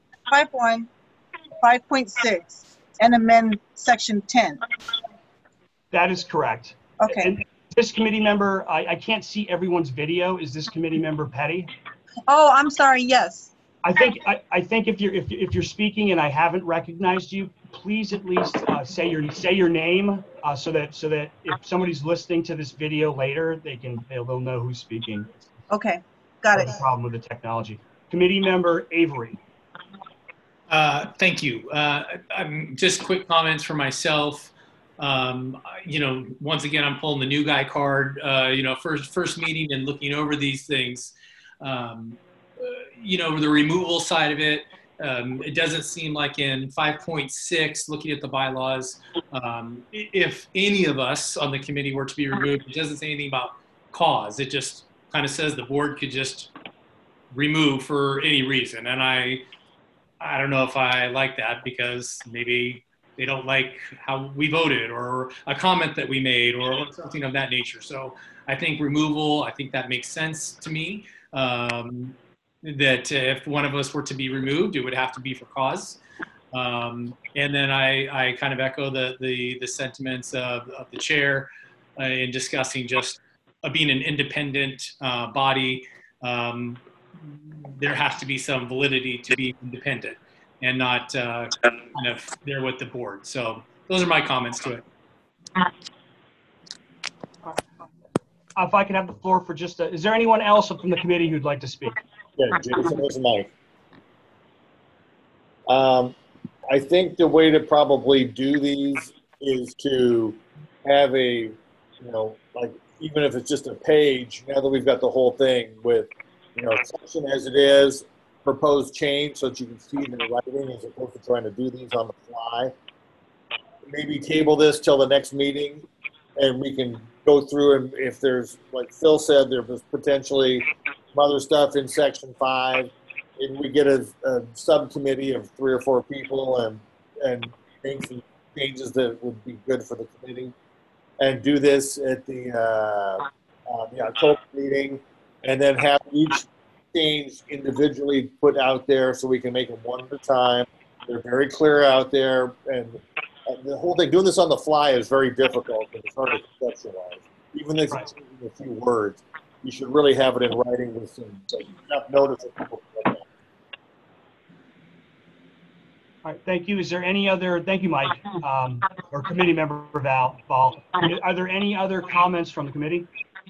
5.6, and amend section 10. That is correct. Okay. And this committee member, I can't see everyone's video. Is this committee member Petty? Oh, I'm sorry. Yes. I think if you're speaking and I haven't recognized you, please at least say your name so that if somebody's listening to this video later, they'll know who's speaking. Okay, got it. No problem with the technology. Committee member Avery. Thank you. Just quick comments for myself. Once again, I'm pulling the new guy card. First meeting and looking over these things. The removal side of it, it doesn't seem like in 5.6, looking at the bylaws, if any of us on the committee were to be removed, it doesn't say anything about cause. It just kind of says the board could just remove for any reason. And I don't know if I like that, because maybe they don't like how we voted or a comment that we made or something of that nature. So I think removal, I think that makes sense to me. That if one of us were to be removed, it would have to be for cause. And then I kind of echo the sentiments of the chair in discussing just being an independent body. There has to be some validity to be independent and not kind of there with the board. So those are my comments to it. If I can have the floor for just is there anyone else from the committee who'd like to speak? Yeah, Jason, this is Mike. I think the way to probably do these is to have a, like, even if it's just a page, now that we've got the whole thing with, section as it is, proposed change so that you can see it in writing as opposed to trying to do these on the fly. Maybe table this till the next meeting and we can go through, and if there's, like Phil said, there was potentially some other stuff in section 5, and we get a subcommittee of 3 or 4 people and make some changes that would be good for the committee, and do this at the October meeting, and then have each change individually put out there so we can make them one at a time. They're very clear out there, and the whole thing, doing this on the fly is very difficult and it's hard to conceptualize. Even if it's changing a few words, you should really have it in writing with some enough notice that people can look at. All right, thank you. Is there any other, thank you, Mike, or committee member Val. Are there any other comments from the committee?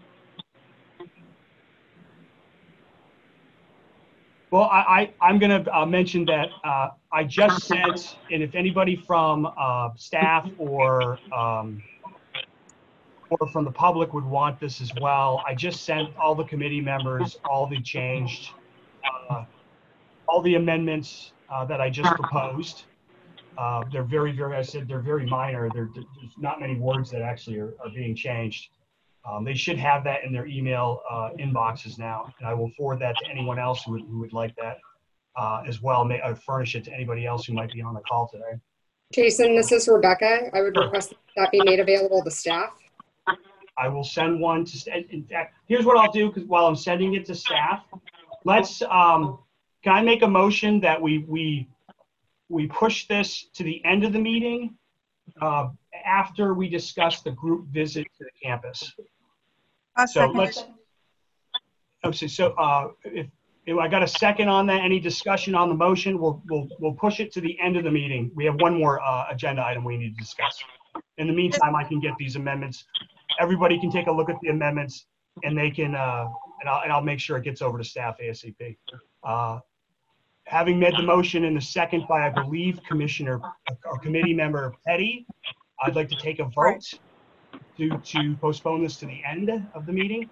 Well, I'm going to mention that I just sent, and if anybody from staff or from the public would want this as well, I just sent all the committee members all the changed, all the amendments that I just proposed. They're very, I said they're very minor. There's not many words that actually are being changed. They should have that in their email inboxes now, and I will forward that to anyone else who would like that as well. I would furnish it to anybody else who might be on the call today. Jason, this is Rebecca. I would request that be made available to staff. I will send one to, in fact, here's what I'll do, because while I'm sending it to staff, let's, can I make a motion that we push this to the end of the meeting after we discuss the group visit to the campus? So let's, okay, so if I got a second on that, any discussion on the motion, we'll push it to the end of the meeting. We have one more agenda item we need to discuss. In the meantime, I can get these amendments. Everybody can take a look at the amendments, and they can, and I'll make sure it gets over to staff ASAP. Having made the motion in the second by, I believe, Commissioner or Committee Member Petty, I'd like to take a vote. to postpone this to the end of the meeting.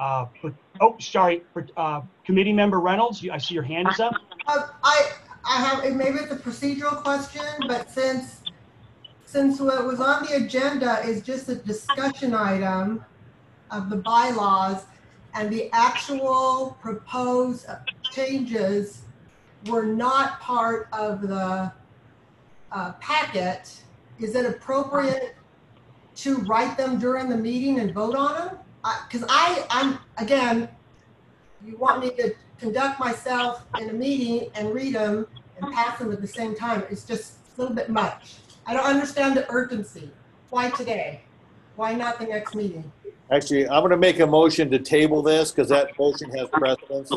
Committee member Reynolds, I see your hand is up. I have, maybe it's a procedural question, but since what was on the agenda is just a discussion item of the bylaws and the actual proposed changes were not part of the packet, is it appropriate to write them during the meeting and vote on them? Because I'm, again, you want me to conduct myself in a meeting and read them and pass them at the same time. It's just a little bit much. I don't understand the urgency. Why today? Why not the next meeting? Actually, I'm going to make a motion to table this because that motion has precedence.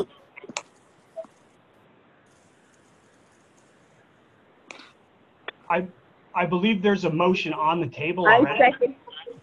I believe there's a motion on the table already. I second.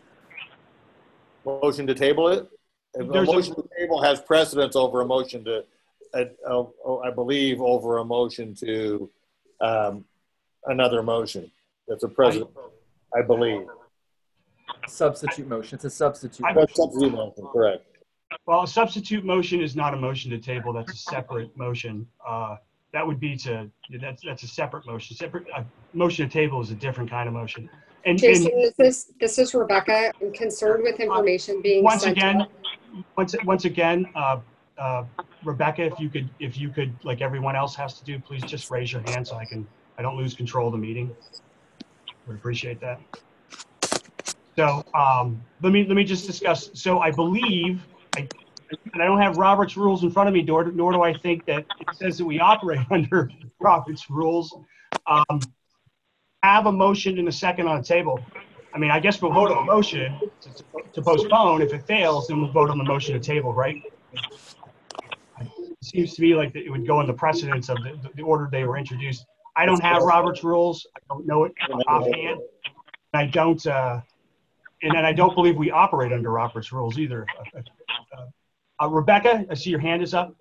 Motion to table it? A motion to table has precedence over a motion to, I believe, over a motion to another motion. That's a precedent, I believe. Substitute motion. It's a substitute. Substitute motion, correct. Well, a substitute motion is not a motion to table. That's a separate motion. That would be that's a separate motion. Motion to table is a different kind of motion. And Jason, this is Rebecca. I'm concerned with information being once sent again, out. Once again, Rebecca, if you could, like everyone else has to do, please just raise your hand so I don't lose control of the meeting. Would appreciate that. So let me just discuss. So I believe, and I don't have Robert's rules in front of me, nor do I think that it says that we operate under Robert's rules. Have a motion and a second on the table. I mean, I guess we'll vote on the motion to postpone. If it fails, then we'll vote on the motion to table, right? It seems to me like it would go in the precedence of the order they were introduced. I don't have Robert's rules. I don't know it offhand. I don't, and then I don't believe we operate under Robert's rules either. Rebecca, I see your hand is up.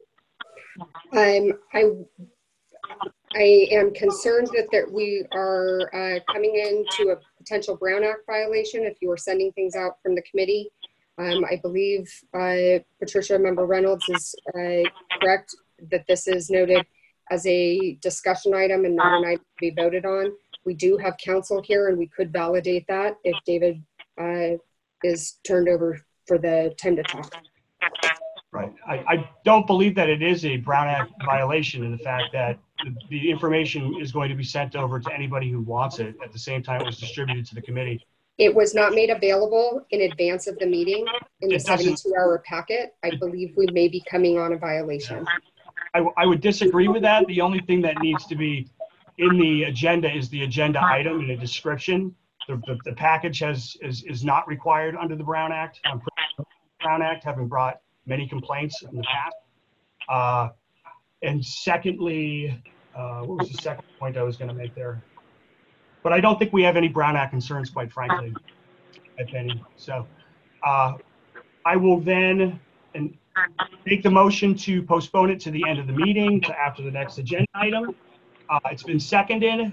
I am concerned that we are coming into a potential Brown Act violation if you are sending things out from the committee. I believe Patricia, Member Reynolds, is correct that this is noted as a discussion item and not an item to be voted on. We do have counsel here and we could validate that if David is turned over for the time to talk. Right. I don't believe that it is a Brown Act violation in the fact that the information is going to be sent over to anybody who wants it at the same time it was distributed to the committee. It was not made available in advance of the meeting in the 72-hour packet. I believe we may be coming on a violation. I would disagree with that. The only thing that needs to be in the agenda is the agenda item and a description. The package is not required under the Brown Act. Brown Act, having brought many complaints in the past. And secondly, what was the second point I was going to make there? But I don't think we have any Brown Act concerns, quite frankly, if any. So I will then make the motion to postpone it to the end of the meeting to after the next agenda item. It's been seconded.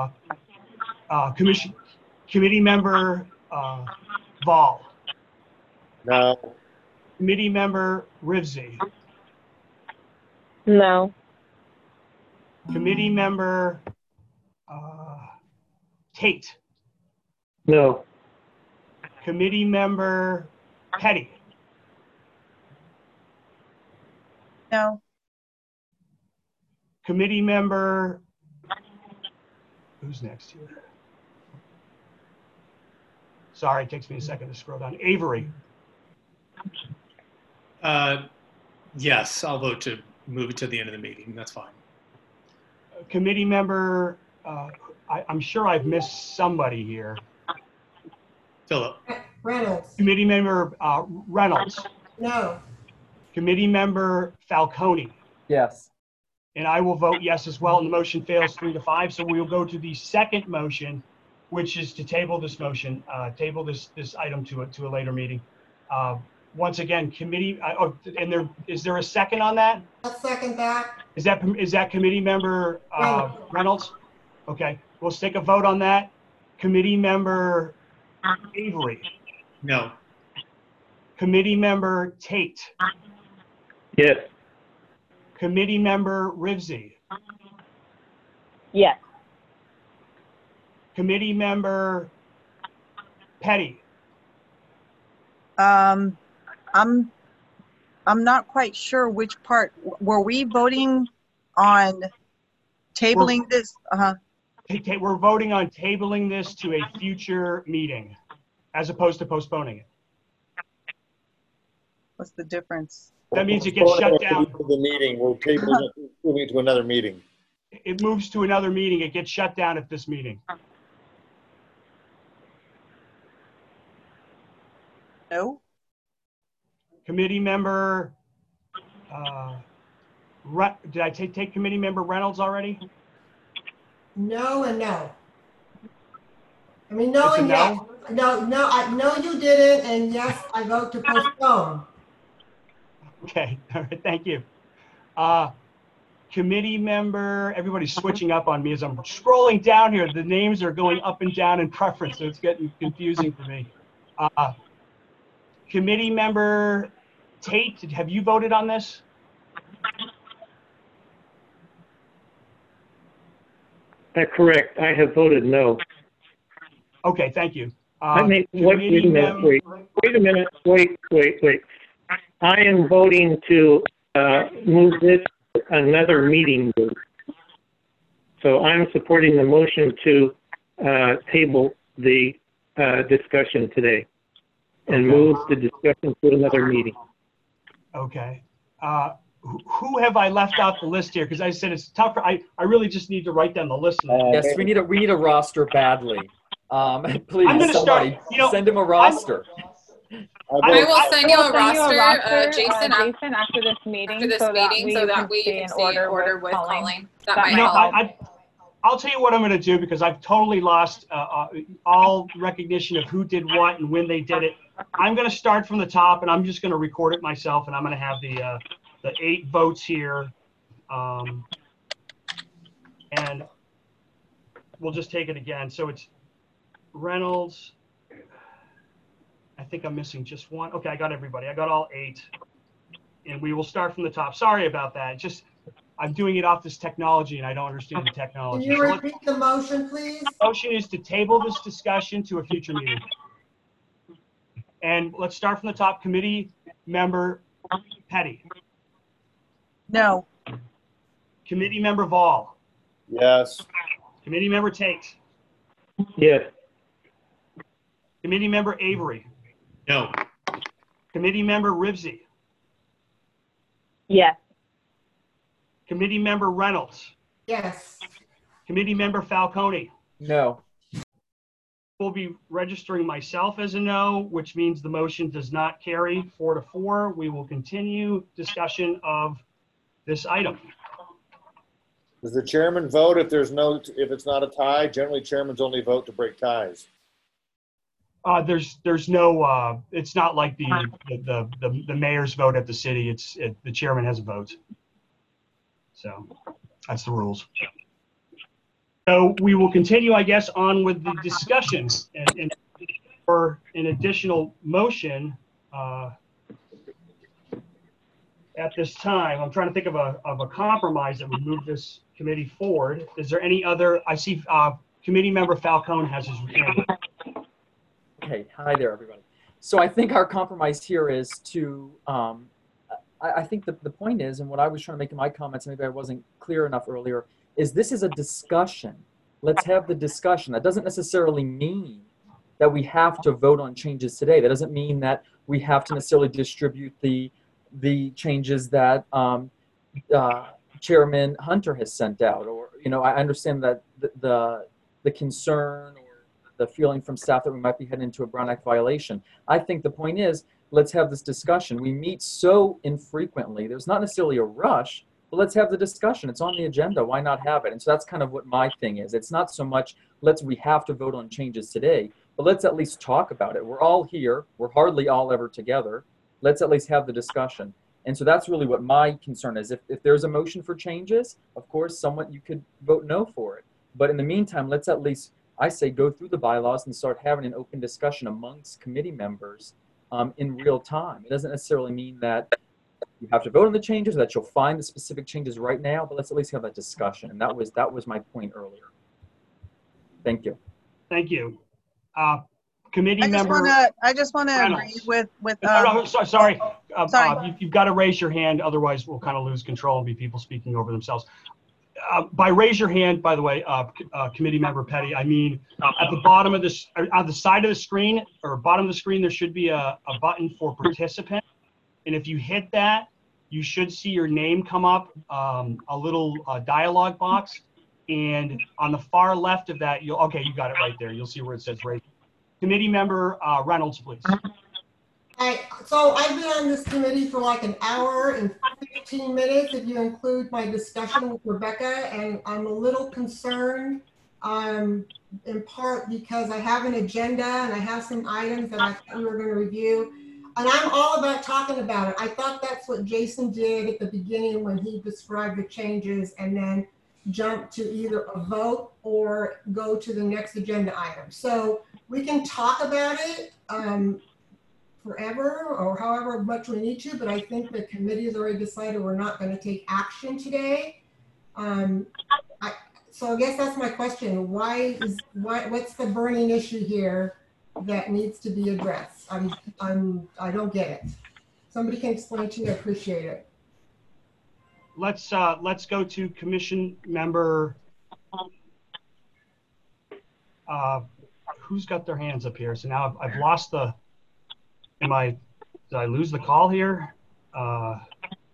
Committee member Vol. No. Committee member Rivsey. No. Committee member Tate. No. Committee member Petty. No. Committee member, who's next here? Sorry, it takes me a second to scroll down. Avery. Yes, I'll vote to move it to the end of the meeting. That's fine. Committee member, I'm sure I've missed somebody here. Philip. Reynolds. Committee member Reynolds. No. Committee member Falcone. Yes. And I will vote yes as well, and the motion fails 3-5. So we will go to the second motion, which is to table this motion, table this item to a later meeting. Once again, committee, is there a second on that? I'll second that. Is that committee member Reynolds? Okay, we'll take a vote on that. Committee member Avery. No. Committee member Tate. Yes. Committee member Rivsey. Yes. Committee member Petty. I'm not quite sure which part. Were we voting on tabling this? We're voting on tabling this to a future meeting as opposed to postponing it. What's the difference? That means it gets shut down. The meeting, we're tabling it, moving to another meeting. It moves to another meeting. It gets shut down at this meeting. No. Committee member, did I take committee member Reynolds already? No and no. I mean, no It's a and yes. no? No, I know you didn't, and yes, I vote to postpone. Okay, all right, thank you. Committee member, everybody's switching up on me as I'm scrolling down here. The names are going up and down in preference, so it's getting confusing for me. Committee member Tate, have you voted on this? That's correct. I have voted no. Okay, thank you. Wait a minute. Wait. I am voting to move this to another meeting. So I'm supporting the motion to table the discussion today and move the discussion to another meeting. Okay. Who have I left off the list here? Because I said it's tougher. I really just need to write down the list. Yes, we need a roster badly. Please, somebody send him a roster. I will send you a roster, Jason, after this meeting, so that we can stay in order with calling. That might help. I'll tell you what I'm going to do, because I've totally lost all recognition of who did what and when they did it. I'm going to start from the top, and I'm just going to record it myself, and I'm going to have the 8 votes here, and we'll just take it again. So it's Reynolds. I think I'm missing just one. Okay, I got everybody. I got all 8, and we will start from the top. Sorry about that. Just I'm doing it off this technology, and I don't understand the technology. Can you repeat the motion, please? The motion is to table this discussion to a future meeting. And let's start from the top. Committee member Petty. No. Committee member Vall. Yes. Committee member Tate. Yes. Committee member Avery. No. Committee member Rivsey. Yes. Committee member Reynolds. Yes. Committee member Falcone. No. We'll be registering myself as a no, which means the motion does not carry 4-4. We will continue discussion of this item. Does the chairman vote if it's not a tie? Generally, chairmans only vote to break ties. There's no. It's not like the mayor's vote at the city. The chairman has a vote. So that's the rules. So we will continue, I guess, on with the discussion, and for an additional motion at this time. I'm trying to think of a compromise that would move this committee forward. Is there any other? I see committee member Falcone has his hand. Okay, hi there, everybody. So I think our compromise here is to, I think the point is, and what I was trying to make in my comments, maybe I wasn't clear enough earlier, is this is a discussion. Let's have the discussion. That doesn't necessarily mean that we have to vote on changes today. That doesn't mean that we have to necessarily distribute the changes that Chairman Hunter has sent out. Or, I understand that the concern or the feeling from staff that we might be heading into a Brown Act violation. I think the point is, let's have this discussion. We meet so infrequently. There's not necessarily a rush, but let's have the discussion. It's on the agenda. Why not have it? And so that's kind of what my thing is. It's not so much we have to vote on changes today, but let's at least talk about it. We're all here. We're hardly all ever together. Let's at least have the discussion. And so that's really what my concern is. If there's a motion for changes, of course, you could vote no for it. But in the meantime, let's at least, I say go through the bylaws and start having an open discussion amongst committee members in real time. It doesn't necessarily mean that you have to vote on the changes, that you'll find the specific changes right now, but let's at least have that discussion. And that was my point earlier. Thank you. Thank you. Committee I just want to agree with. Sorry. You've got to raise your hand, otherwise we'll kind of lose control and be people speaking over themselves. By raise your hand, by the way, Committee Member Petty, I mean at the bottom of this, on the side of the screen or bottom of the screen, there should be a button for participant, and if you hit that, you should see your name come up, a little dialog box, and on the far left of that, you got it right there. You'll see where it says raise. Committee Member Reynolds, please. So I've been on this committee for like an hour and 15 minutes if you include my discussion with Rebecca, and I'm a little concerned in part because I have an agenda and I have some items that I thought we were going to review, and I'm all about talking about it. I thought that's what Jason did at the beginning when he described the changes and then jump to either a vote or go to the next agenda item. So we can talk about it forever or however much we need to, but I think the committee has already decided we're not going to take action today. So I guess that's my question. What's the burning issue here that needs to be addressed? I don't get it. Somebody can explain to me, I appreciate it. Let's go to Commission Member. Who's got their hands up here? So now I've lost the. Did I lose the call here? I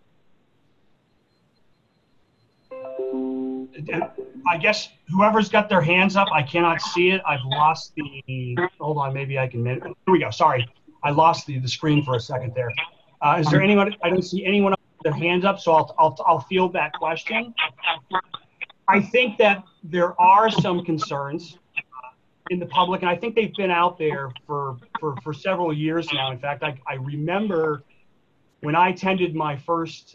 guess whoever's got their hands up, I cannot see it. I've lost the. Hold on, maybe I can. Here we go. Sorry, I lost the screen for a second there. Is there anyone? I don't see anyone with their hands up, so I'll field that question. I think that there are some concerns in the public, and I think they've been out there for several years now. In fact, I remember when I attended my first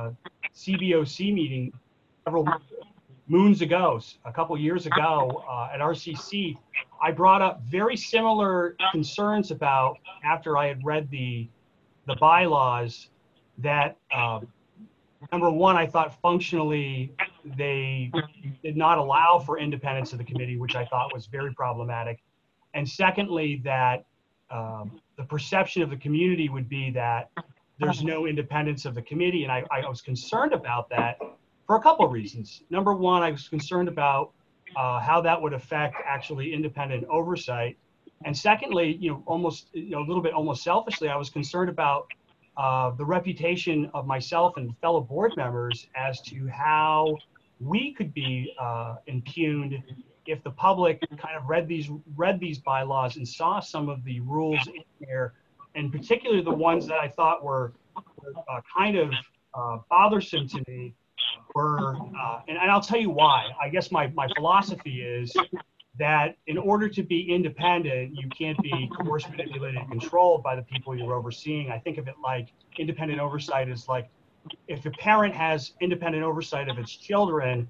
CBOC meeting several moons ago, a couple years ago at RCC, I brought up very similar concerns about, after I had read the bylaws, that number one, I thought functionally they did not allow for independence of the committee, which I thought was very problematic. And secondly, that the perception of the community would be that there's no independence of the committee. And I was concerned about that for a couple of reasons. Number one, I was concerned about how that would affect actually independent oversight. And secondly, almost a little bit almost selfishly, I was concerned about the reputation of myself and fellow board members as to how we could be impugned if the public kind of read these bylaws and saw some of the rules in there, and particularly the ones that I thought were kind of bothersome to me were, and I'll tell you why. I guess my philosophy is that in order to be independent, you can't be coerced, manipulated, and controlled by the people you're overseeing. I think of it like independent oversight is like, if a parent has independent oversight of its children,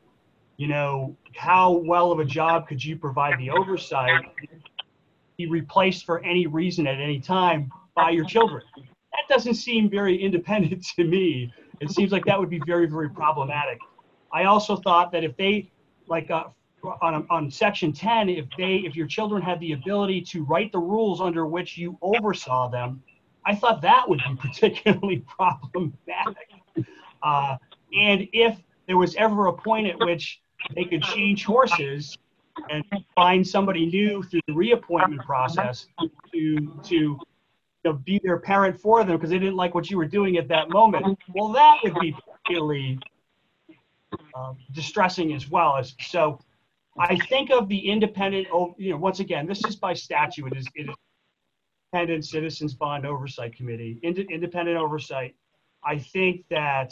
how well of a job could you provide the oversight, be replaced for any reason at any time by your children? That doesn't seem very independent to me. It seems like that would be very, very problematic. I also thought that if they, like, on section 10, if your children had the ability to write the rules under which you oversaw them, I thought that would be particularly problematic. And if there was ever a point at which they could change horses and find somebody new through the reappointment process to be their parent for them because they didn't like what you were doing at that moment, well, that would be particularly distressing as well. So I think of the independent, once again, this is by statute, it is Independent Citizens Bond Oversight Committee, independent oversight. I think that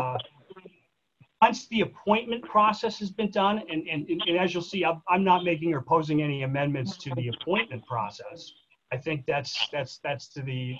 once the appointment process has been done, and as you'll see, I'm not making or posing any amendments to the appointment process. I think that's to the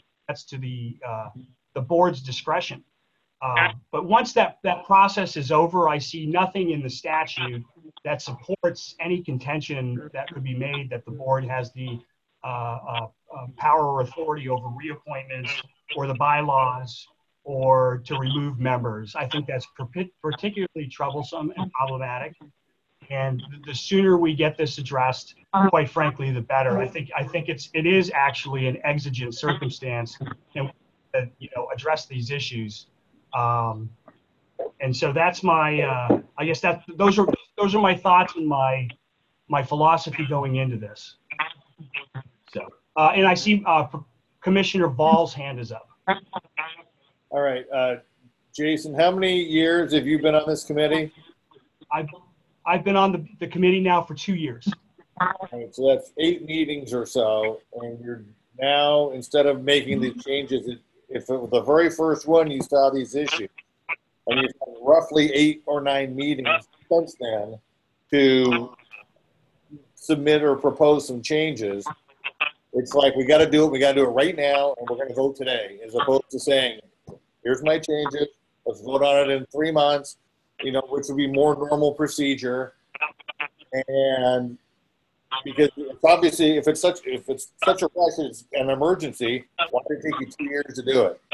board's discretion. But once that process is over, I see nothing in the statute that supports any contention that could be made that the board has the power or authority over reappointments or the bylaws or to remove members. I think that's particularly troublesome and problematic. And the sooner we get this addressed, quite frankly, the better. I think it is actually an exigent circumstance, and address these issues. And so that's my. I guess those are my thoughts and my philosophy going into this. So, and I see Commissioner Ball's hand is up. All right, Jason, how many years have you been on this committee? I've been on the committee now for 2 years. All right, so that's 8 meetings or so, and you're now, instead of making these changes, if it was the very first one you saw these issues, and you've had roughly 8 or 9 meetings since then to submit or propose some changes, it's like we got to do it right now, and we're going to vote today, as opposed to saying, here's my changes, let's vote on it in 3 months, which would be more normal procedure. And because it's obviously, if it's such a rush, it's an emergency, why did it take you 2 years to do it?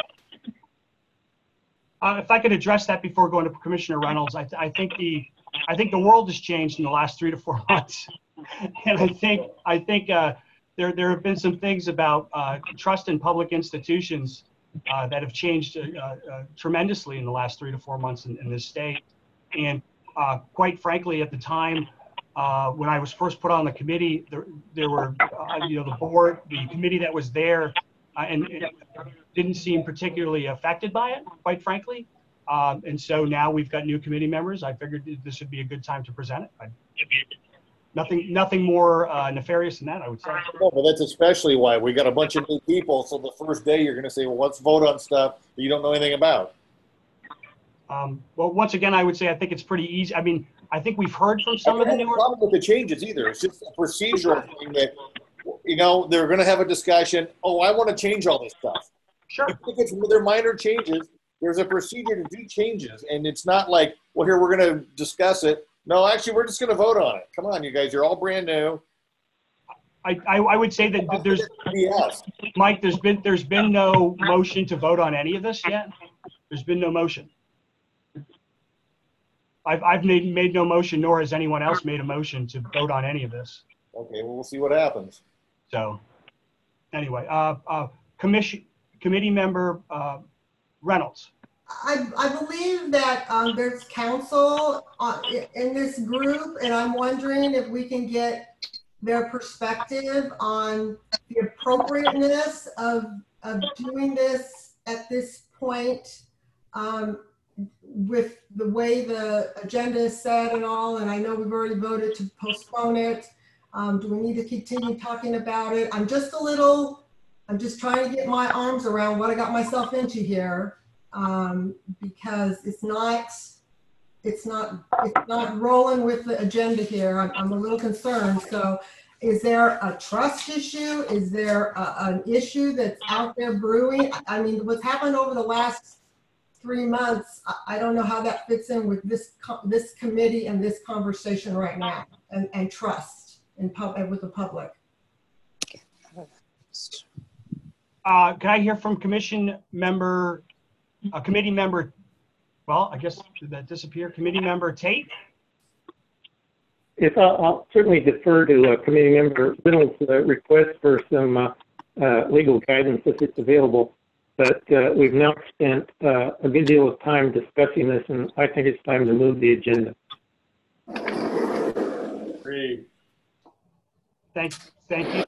If I could address that before going to Commissioner Reynolds, I think the world has changed in the last 3 to 4 months, and I think there have been some things about trust in public institutions that have changed tremendously in the last 3 to 4 months in this state. And quite frankly, at the time when I was first put on the committee, there were, the board, the committee that was there, and it didn't seem particularly affected by it, quite frankly. And so now we've got new committee members. I figured this would be a good time to present it. Nothing more nefarious than that, I would say. No, but that's especially why we got a bunch of new people. So the first day you're going to say, well, let's vote on stuff that you don't know anything about. Well, once again, I would say I think it's pretty easy. I mean, I think we've heard from some of the newer. Problem with the changes either. It's just a procedural thing that, they're going to have a discussion. Oh, I want to change all this stuff. Sure. They're minor changes. There's a procedure to do changes, and it's not like, well, here we're going to discuss it. No, actually, we're just going to vote on it. Come on, you guys, you're all brand new. I would say that there's, Mike, there's been no motion to vote on any of this yet. There's been no motion. I've made no motion, nor has anyone else made a motion to vote on any of this. Okay, well, we'll see what happens. So, anyway, committee member Reynolds. I believe that there's counsel in this group, and I'm wondering if we can get their perspective on the appropriateness of doing this at this point with the way the agenda is set and all, and I know we've already voted to postpone it. Do we need to continue talking about it? I'm just trying to get my arms around what I got myself into here. Because it's not rolling with the agenda here. I'm a little concerned. So is there a trust issue? Is there an issue that's out there brewing? I mean, what's happened over the last 3 months, I don't know how that fits in with this committee and this conversation right now, and trust with the public. Can I hear from committee member, well, I guess did that disappear? Committee member Tate? If I'll certainly defer to Committee Member Reynolds' request for some legal guidance if it's available. But we've now spent a good deal of time discussing this, and I think it's time to move the agenda. Agreed. Thank you.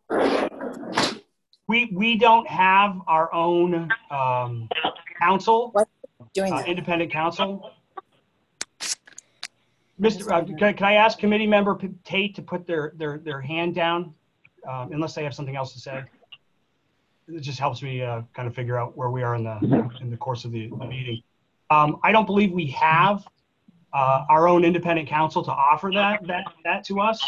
We don't have our own counsel, independent counsel. Can I ask committee member Tate to put their hand down, unless they have something else to say? It just helps me kind of figure out where we are in the course of the meeting. I don't believe we have our own independent counsel to offer that to us.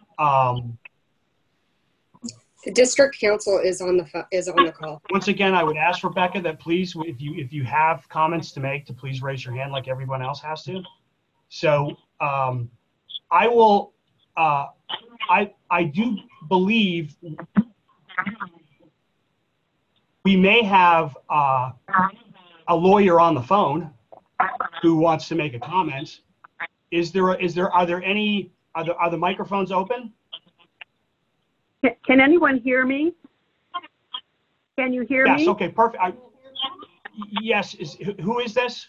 The district council is on the call. Once again, I would ask Rebecca that please, if you have comments to make, to please raise your hand like everyone else has to. So I will, I do believe we may have a lawyer on the phone who wants to make a comment. Are the microphones open? Can anyone hear me? Can you hear me? Yes, okay, perfect. Yes, who is this?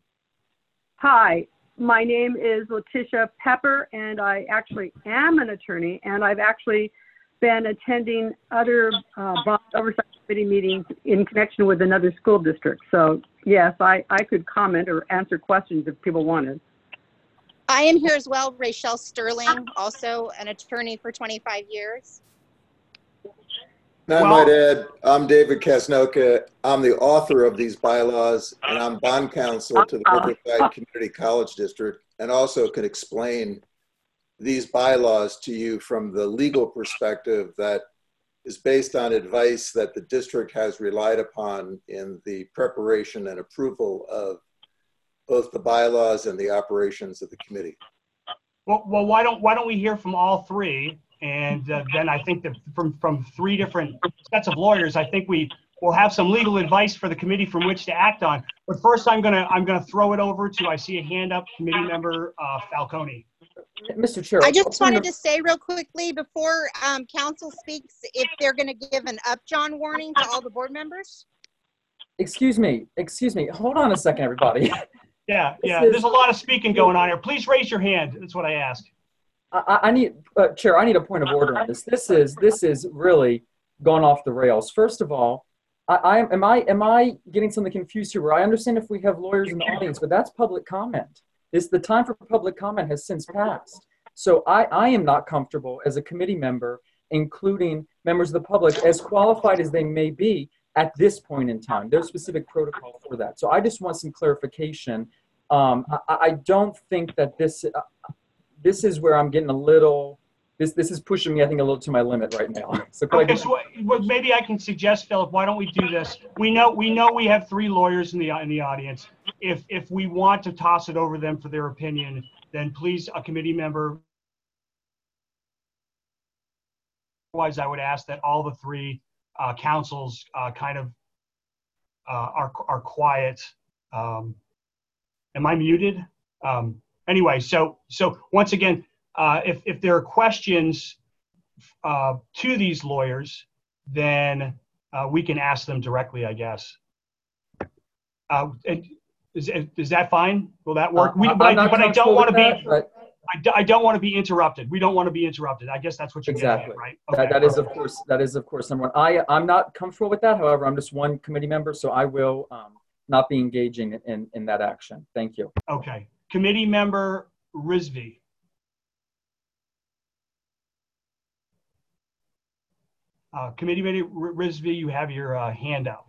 Hi, my name is Letitia Pepper, and I actually am an attorney, and I've actually been attending other bond oversight committee meetings in connection with another school district. So yes, I could comment or answer questions if people wanted. I am here as well, Rachel Sterling, also an attorney for 25 years. And I might add, I'm David Kasnoka. I'm the author of these bylaws, and I'm bond counsel to the Riverside Community College District, and also can explain these bylaws to you from the legal perspective that is based on advice that the district has relied upon in the preparation and approval of both the bylaws and the operations of the committee. Well, why don't we hear from all three? And then I think that from three different sets of lawyers, I think we will have some legal advice for the committee from which to act on. But first, I'm gonna throw it over to, I see a hand up, committee member Falcone. Mr. Chair, I just wanted to say real quickly before council speaks, if they're going to give an upjohn warning to all the board members. Excuse me. Hold on a second, everybody. Yeah. There's a lot of speaking going on here. Please raise your hand. That's what I ask. I need, Chair, I need a point of order on this. This is really gone off the rails. First of all, am I getting something confused here? Where I understand if we have lawyers in the audience, but that's public comment. The time for public comment has since passed. So I am not comfortable as a committee member, including members of the public, as qualified as they may be at this point in time. There's specific protocol for that. So I just want some clarification. I don't think that this is where I'm getting a little, this is pushing me, I think, a little to my limit right now. So so maybe I can suggest, Philip, why don't we do this? We know we have three lawyers in the audience. If we want to toss it over them for their opinion, then please, a committee member. Otherwise, I would ask that all the three councils kind of are quiet. Am I muted? Anyway, so once again, if there are questions to these lawyers, then we can ask them directly, I guess. Is that fine? Will that work? But I don't want to be. I don't want to be interrupted. We don't want to be interrupted. I guess that's what you're getting at, right? Okay, that is of course number one. I'm not comfortable with that. However, I'm just one committee member, so I will not be engaging in that action. Thank you. Okay. Committee member Rizvi. Committee member Rizvi, you have your hand up.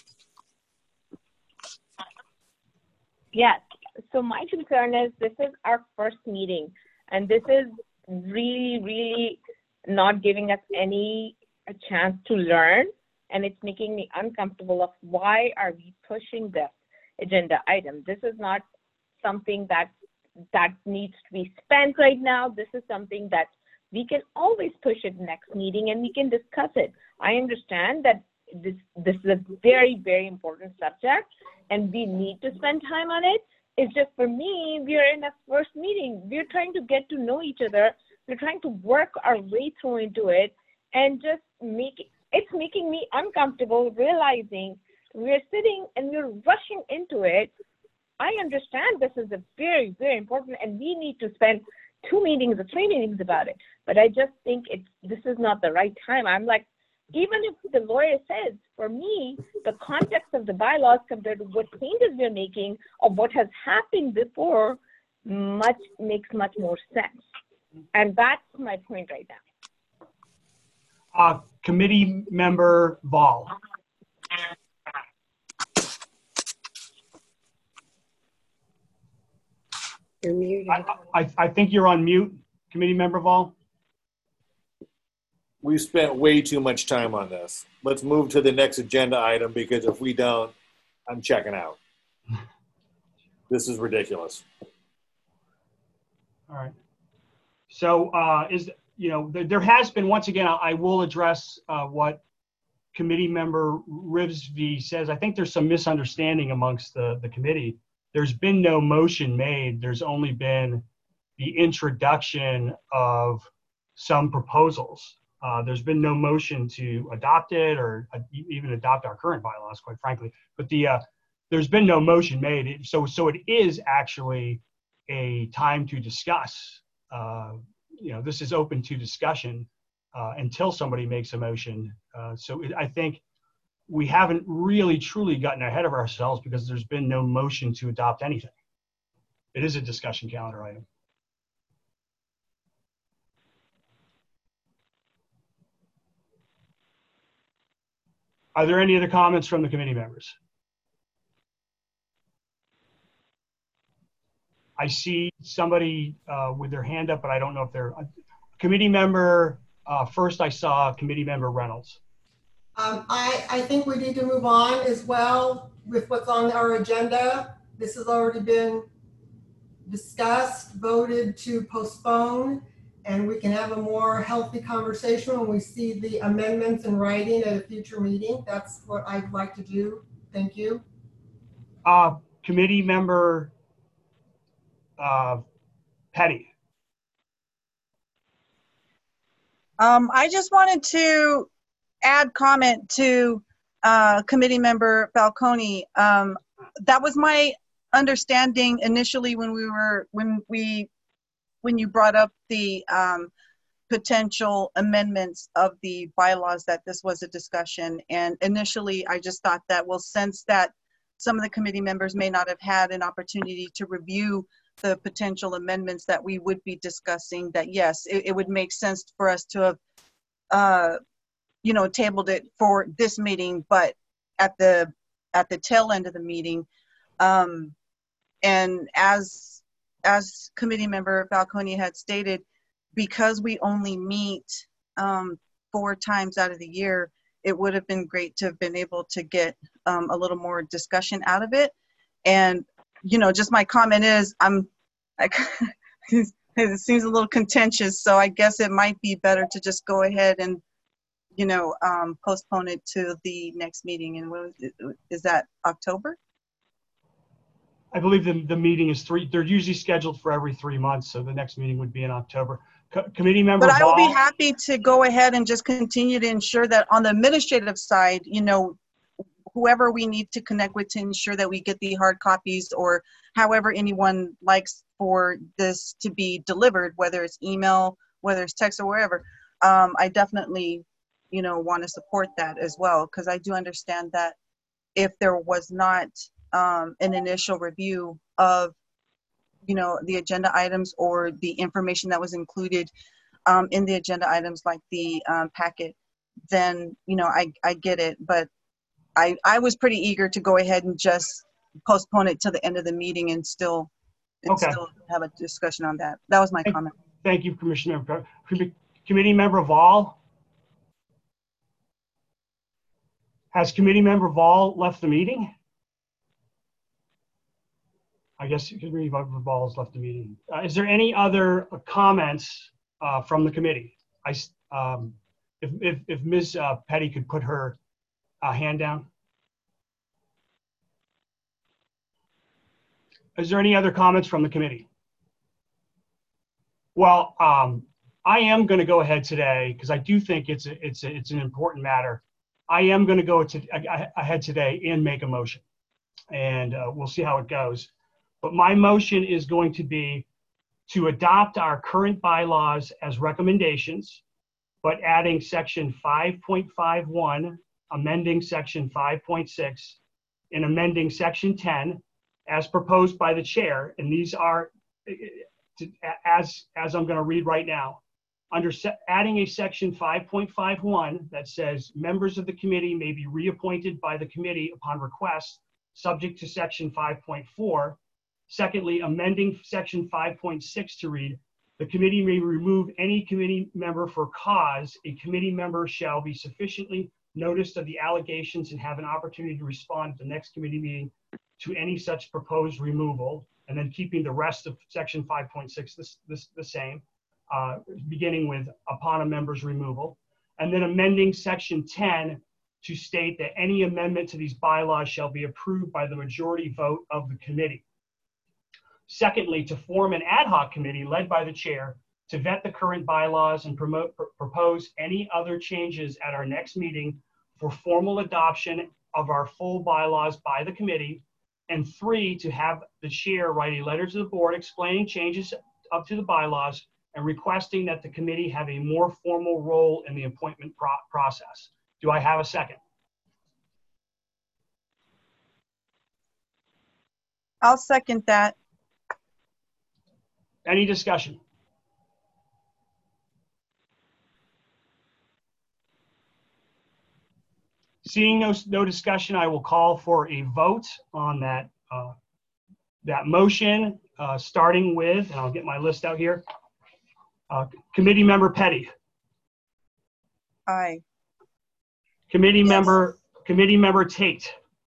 Yes. So my concern is this is our first meeting, and this is really, really not giving us a chance to learn, and it's making me uncomfortable of why are we pushing this agenda item. This is not something that needs to be spent right now. This is something that we can always push it next meeting and we can discuss it. I understand that this is a very, very important subject and we need to spend time on it. It's just for me, we are in a first meeting. We're trying to get to know each other. We're trying to work our way through into it and just it's making me uncomfortable realizing we're sitting and we're rushing into it. I understand this is a very, very important and we need to spend 2 meetings or 3 meetings about it. But I just think this is not the right time. I'm like, even if the lawyer says, for me, the context of the bylaws compared to what changes we're making or what has happened before makes much more sense. And that's my point right now. Committee member Ball. You're muted. I think you're on mute, committee member Ball. We've spent way too much time on this. Let's move to the next agenda item because if we don't, I'm checking out. This is ridiculous. All right. So there has been, once again, I will address what committee member Rivsby says. I think there's some misunderstanding amongst the committee. There's been no motion made. There's only been the introduction of some proposals. There's been no motion to adopt it or even adopt our current bylaws, quite frankly. But there's been no motion made. So it is actually a time to discuss. This is open to discussion until somebody makes a motion. I think we haven't really truly gotten ahead of ourselves because there's been no motion to adopt anything. It is a discussion calendar item. Are there any other comments from the committee members? I see somebody with their hand up, but I don't know if they're a committee member. First, I saw committee member Reynolds. I think we need to move on as well with what's on our agenda. This has already been discussed, voted to postpone, and we can have a more healthy conversation when we see the amendments in writing at a future meeting. That's what I'd like to do. Thank you. Committee member Petty. I just wanted to add comment to committee member Falcone. That was my understanding initially when you brought up the potential amendments of the bylaws, that this was a discussion. And initially I just thought that, well, since that some of the committee members may not have had an opportunity to review the potential amendments that we would be discussing, that yes, it would make sense for us to have tabled it for this meeting, but at the tail end of the meeting. And as committee member Falcone had stated, because we only meet 4 times out of the year, it would have been great to have been able to get a little more discussion out of it. And just my comment is, it seems a little contentious, so I guess it might be better to just go ahead and postpone it to the next meeting. And is that October? I believe the meeting is they're usually scheduled for every 3 months, so the next meeting would be in October. Committee member But I will Ball, be happy to go ahead and just continue to ensure that on the administrative side, whoever we need to connect with to ensure that we get the hard copies, or however anyone likes for this to be delivered, whether it's email, whether it's text, or wherever, I definitely want to support that as well, because I do understand that if there was not an initial review of the agenda items or the information that was included in the agenda items, like the packet, then I get it. But I was pretty eager to go ahead and just postpone it to the end of the meeting and still have a discussion on that. That was my comment. Thank you, Commissioner. Committee member Vall. Has committee member Vall left the meeting? I guess committee member Vall has left the meeting. Is there any other comments from the committee? If Ms. Petty could put her hand down. Is there any other comments from the committee? Well, I am going to go ahead today because I do think it's an important matter. I am going to go ahead today and make a motion, and we'll see how it goes. But my motion is going to be to adopt our current bylaws as recommendations, but adding section 5.51, amending section 5.6, and amending section 10 as proposed by the chair. And these are, as I'm going to read right now, adding a section 5.51 that says members of the committee may be reappointed by the committee upon request, subject to section 5.4. Secondly, amending section 5.6 to read, the committee may remove any committee member for cause. A committee member shall be sufficiently noticed of the allegations and have an opportunity to respond at the next committee meeting to any such proposed removal, and then keeping the rest of section 5.6 the same. beginning with upon a member's removal, and then amending section 10 to state that any amendment to these bylaws shall be approved by the majority vote of the committee. Secondly, to form an ad hoc committee led by the chair to vet the current bylaws and propose any other changes at our next meeting for formal adoption of our full bylaws by the committee. And 3, to have the chair write a letter to the board explaining changes up to the bylaws and requesting that the committee have a more formal role in the appointment process. Do I have a second? I'll second that. Any discussion? Seeing no discussion, I will call for a vote on that motion, starting with, and I'll get my list out here. Committee member Petty. Aye. Committee member Tate.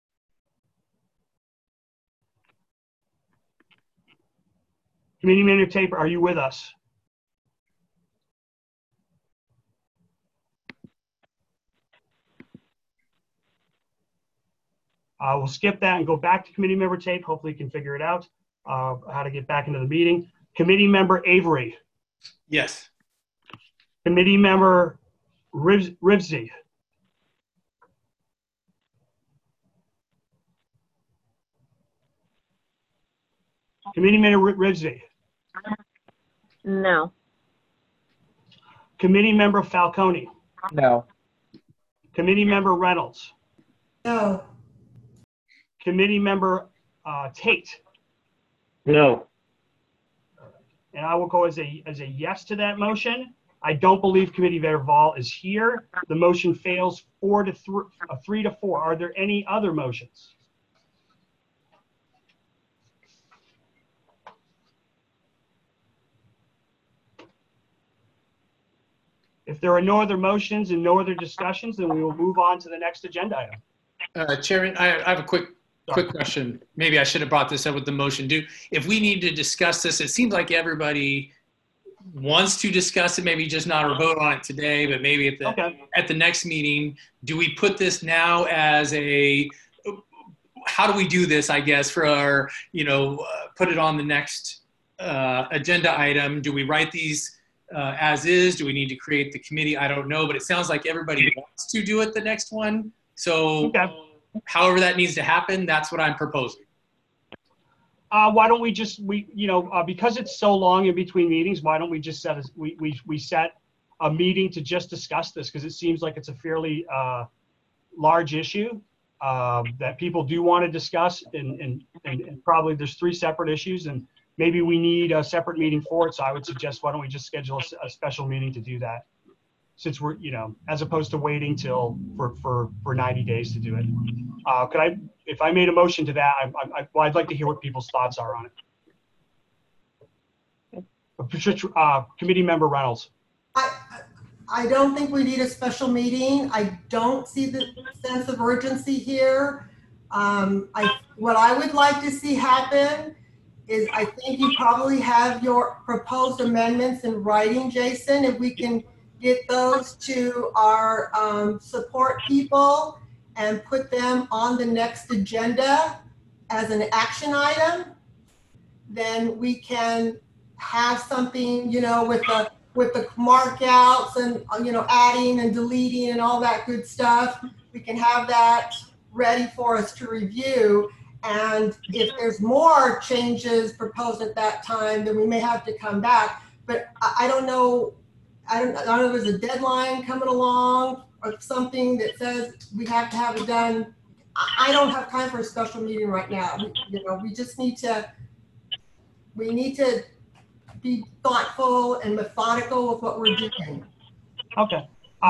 Committee member Tate, are you with us? We'll skip that and go back to committee member Tate. Hopefully you can figure it out, how to get back into the meeting. Committee member Avery. Yes. Committee member Rivsey. Committee member Rivsey. No. Committee member Falcone. No. Committee member Reynolds. No. Committee member Tate. No. And I will go as a yes to that motion. I don't believe Committee Verval is here. The motion fails 3 to 4. Are there any other motions? If there are no other motions and no other discussions, then we will move on to the next agenda item. Chairman, I have a quick question. Maybe I should have brought this up with the motion. If we need to discuss this, it seems like everybody wants to discuss it, maybe just not a vote on it today, but maybe at the next meeting. Do we put this now as how do we do this, I guess, for our, put it on the next agenda item? Do we write these as is? Do we need to create the committee? I don't know, but it sounds like everybody wants to do it the next one. So however that needs to happen, that's what I'm proposing. Why don't we just, because it's so long in between meetings, why don't we just set a meeting to just discuss this? Because it seems like it's a fairly large issue that people do want to discuss, and probably there's 3 separate issues, and maybe we need a separate meeting for it. So I would suggest, why don't we just schedule a special meeting to do that? Since we're, as opposed to waiting till for 90 days to do it. If I made a motion to that, I'd like to hear what people's thoughts are on it. Committee member Reynolds. I don't think we need a special meeting. I don't see the sense of urgency here. What I would like to see happen is, I think you probably have your proposed amendments in writing, Jason. If we can get those to our support people and put them on the next agenda as an action item, then we can have something, with the mark outs and, adding and deleting and all that good stuff. We can have that ready for us to review. And if there's more changes proposed at that time, then we may have to come back. But I don't know. I don't know if there's a deadline coming along or something that says we have to have it done. I don't have time for a special meeting right now. We just need to be thoughtful and methodical with what we're doing. Okay.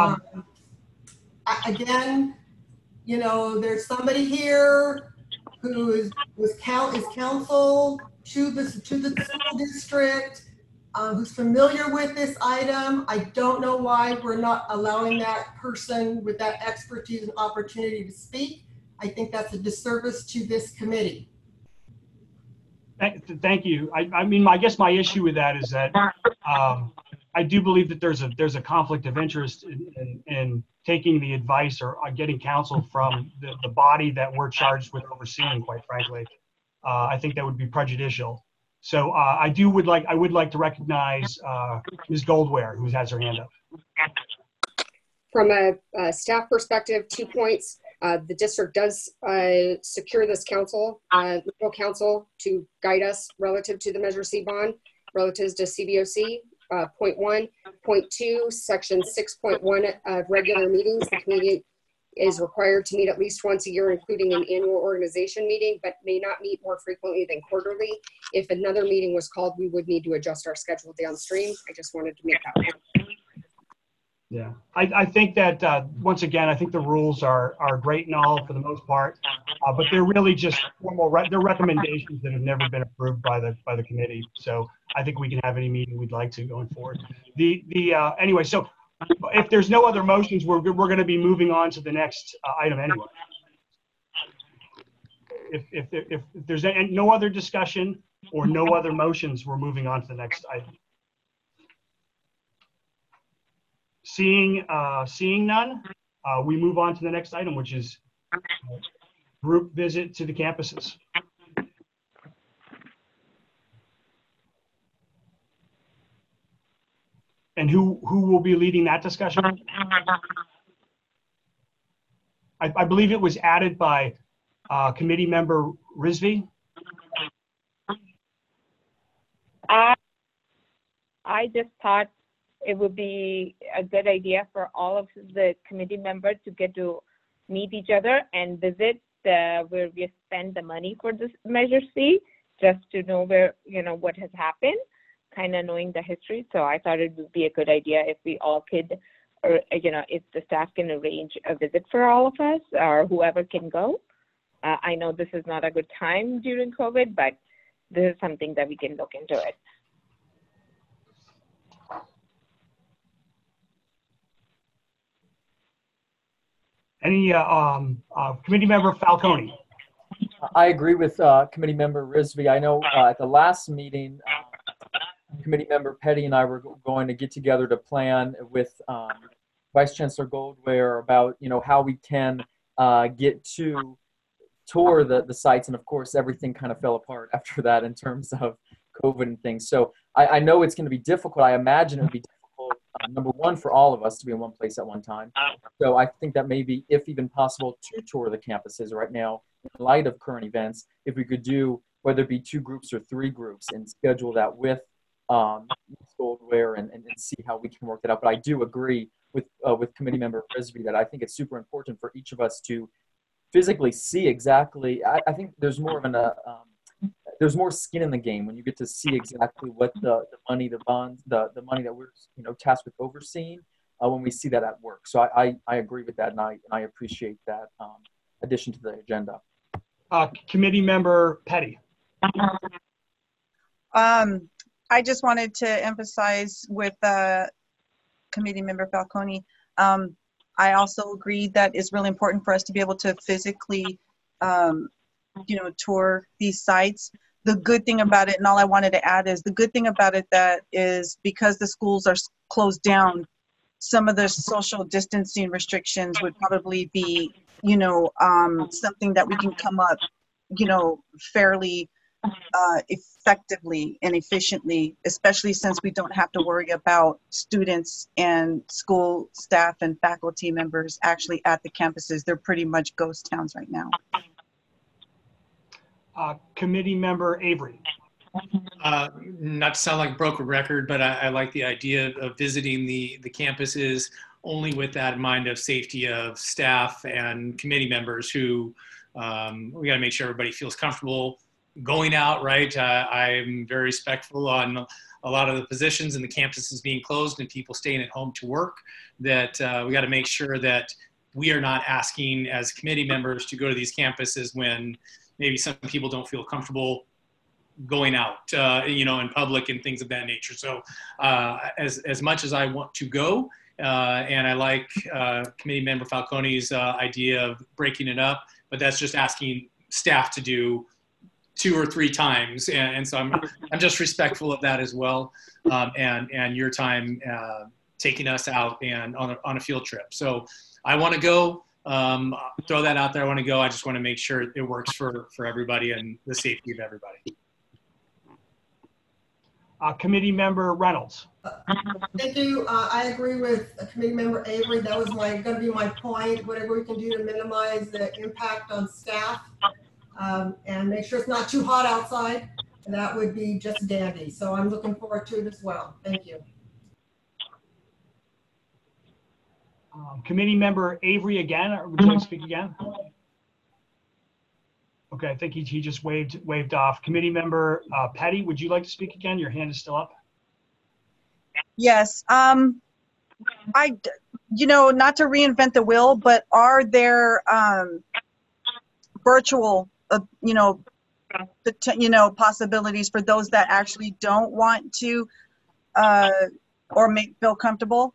Again, there's somebody here who is counsel to the school district, who's familiar with this item. I don't know why we're not allowing that person with that expertise and opportunity to speak. I think that's a disservice to this committee. Thank you. I mean, I guess my issue with that is that I do believe that there's a conflict of interest in taking the advice or getting counsel from the body that we're charged with overseeing, quite frankly. I think that would be prejudicial. So I would like to recognize Ms. Goldware, who has her hand up. From a staff perspective, 2 points. The district does secure this counsel, legal counsel, to guide us relative to the Measure C bond, relative to CBOC. Point 1. Point 2, section 6.1 of regular meetings. The committee is required to meet at least once a year, including an annual organization meeting, but may not meet more frequently than quarterly. If another meeting was called, we would need to adjust our schedule downstream. I just wanted to make that point. Yeah, I think that once again, I think the rules are great and all for the most part, but they're really just formal. They're recommendations that have never been approved by the committee. So I think we can have any meeting we'd like to going forward. Anyway, so if there's no other motions, we're going to be moving on to the next item anyway. If there's no other discussion or no other motions, we're moving on to the next item. Seeing none, we move on to the next item, which is group visit to the campuses. And who will be leading that discussion? I believe it was added by committee member Rizvi. I just thought it would be a good idea for all of the committee members to get to meet each other and visit where we spend the money for this Measure C, just to know where, what has happened, kind of knowing the history. So I thought it would be a good idea if we all could, or, if the staff can arrange a visit for all of us or whoever can go. I know this is not a good time during COVID, but this is something that we can look into it. Any committee member Falcone? I agree with committee member Rizvi. I know at the last meeting, committee member Petty and I were going to get together to plan with Vice Chancellor Goldware about how we can get to tour the sites, and of course everything kind of fell apart after that in terms of COVID and things. So I know it's going to be difficult. I imagine it would be difficult. Number one, for all of us to be in one place at one time. So I think that maybe, if even possible, to tour the campuses right now, in light of current events, if we could do, whether it be 2 groups or 3 groups, and schedule that with Goldware and see how we can work that out. But I do agree with committee member Rizvi that I think it's super important for each of us to physically see exactly. I think there's more of there's more skin in the game when you get to see exactly what the money, the bonds, the money that we're tasked with overseeing when we see that at work. So I agree with that, and I appreciate that addition to the agenda. Committee member Petty. I just wanted to emphasize with committee member Falcone. I also agree that it's really important for us to be able to physically, tour these sites. The good thing about it, and all I wanted to add is the good thing about it that is because the schools are closed down, some of the social distancing restrictions would probably be, something that we can come up, fairly effectively and efficiently, especially since we don't have to worry about students and school staff and faculty members actually at the campuses. They're pretty much ghost towns right now. Committee member Avery. Not to sound like a broken record, but I like the idea of visiting the campuses only with that in mind of safety of staff and committee members who we got to make sure everybody feels comfortable going out, right? I'm very respectful on a lot of the positions and the campuses being closed and people staying at home to work, that we got to make sure that we are not asking as committee members to go to these campuses when maybe some people don't feel comfortable going out, in public and things of that nature. So as much as I want to go, and I like committee member Falcone's idea of breaking it up, but that's just asking staff to 2 or 3 times, and so I'm just respectful of that as well, and your time taking us out and on a field trip. So I want to go. Throw that out there. I want to go. I just want to make sure it works for everybody and the safety of everybody. Committee Member Reynolds. Thank you. I agree with Committee Member Avery. That was going to be my point. Whatever we can do to minimize the impact on staff and make sure it's not too hot outside, that would be just dandy. So I'm looking forward to it as well. Thank you. Committee Member Avery again. Or would you like to speak again? Okay, I think he just waved off. Committee Member Petty, would you like to speak again? Your hand is still up. Yes. Not to reinvent the wheel, but are there virtual, possibilities for those that actually don't want to or feel comfortable?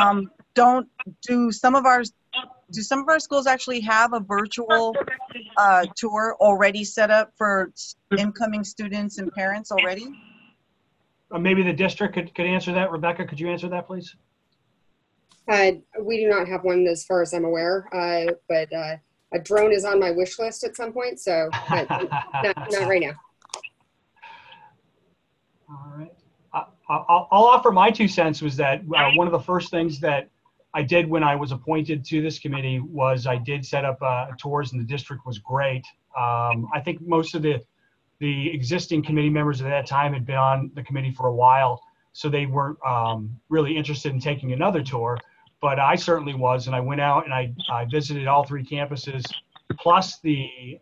Do some of our schools actually have a virtual tour already set up for incoming students and parents already? Maybe the district could answer that. Rebecca, could you answer that, please? We do not have one as far as I'm aware, but a drone is on my wish list at some point, so but not right now. All right. I'll offer my 2 cents. Was that one of the first things that I did when I was appointed to this committee was I did set up tours, and the district was great. I think most of the existing committee members at that time had been on the committee for a while, so they weren't really interested in taking another tour. But I certainly was, and I went out and I visited all 3 campuses, plus the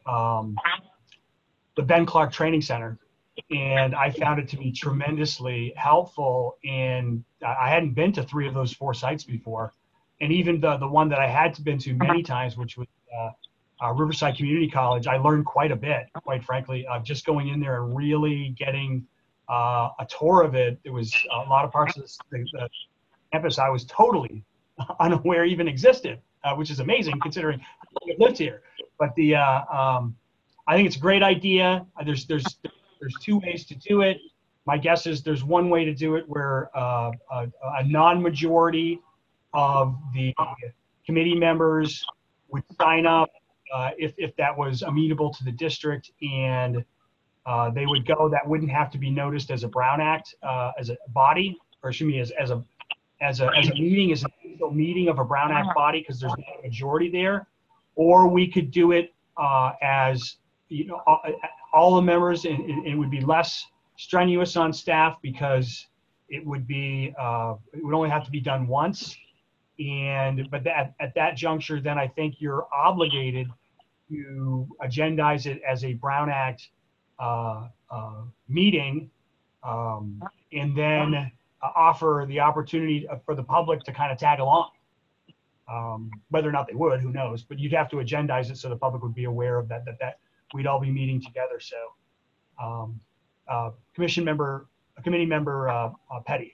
Ben Clark Training Center. And I found it to be tremendously helpful. And I hadn't been to 3 of those 4 sites before. And even the one that I had been to many times, which was Riverside Community College, I learned quite a bit, quite frankly, just going in there and really getting a tour of it. There was a lot of parts of the campus I was totally unaware even existed, which is amazing considering I've lived here. But I think it's a great idea. There's 2 ways to do it. My guess is there's one way to do it where a non-majority of the committee members would sign up if that was amenable to the district, and they would go. That wouldn't have to be noticed as a Brown Act, as a body, or excuse me, as a meeting, as an official meeting of a Brown Act body, because there's not a majority there. Or we could do it as all the members, and it would be less strenuous on staff because it would only have to be done once. But at that juncture, then I think you're obligated to agendize it as a Brown Act meeting, and then offer the opportunity for the public to kind of tag along. Whether or not they would, who knows? But you'd have to agendize it so the public would be aware of that we'd all be meeting together. So, committee member Petty.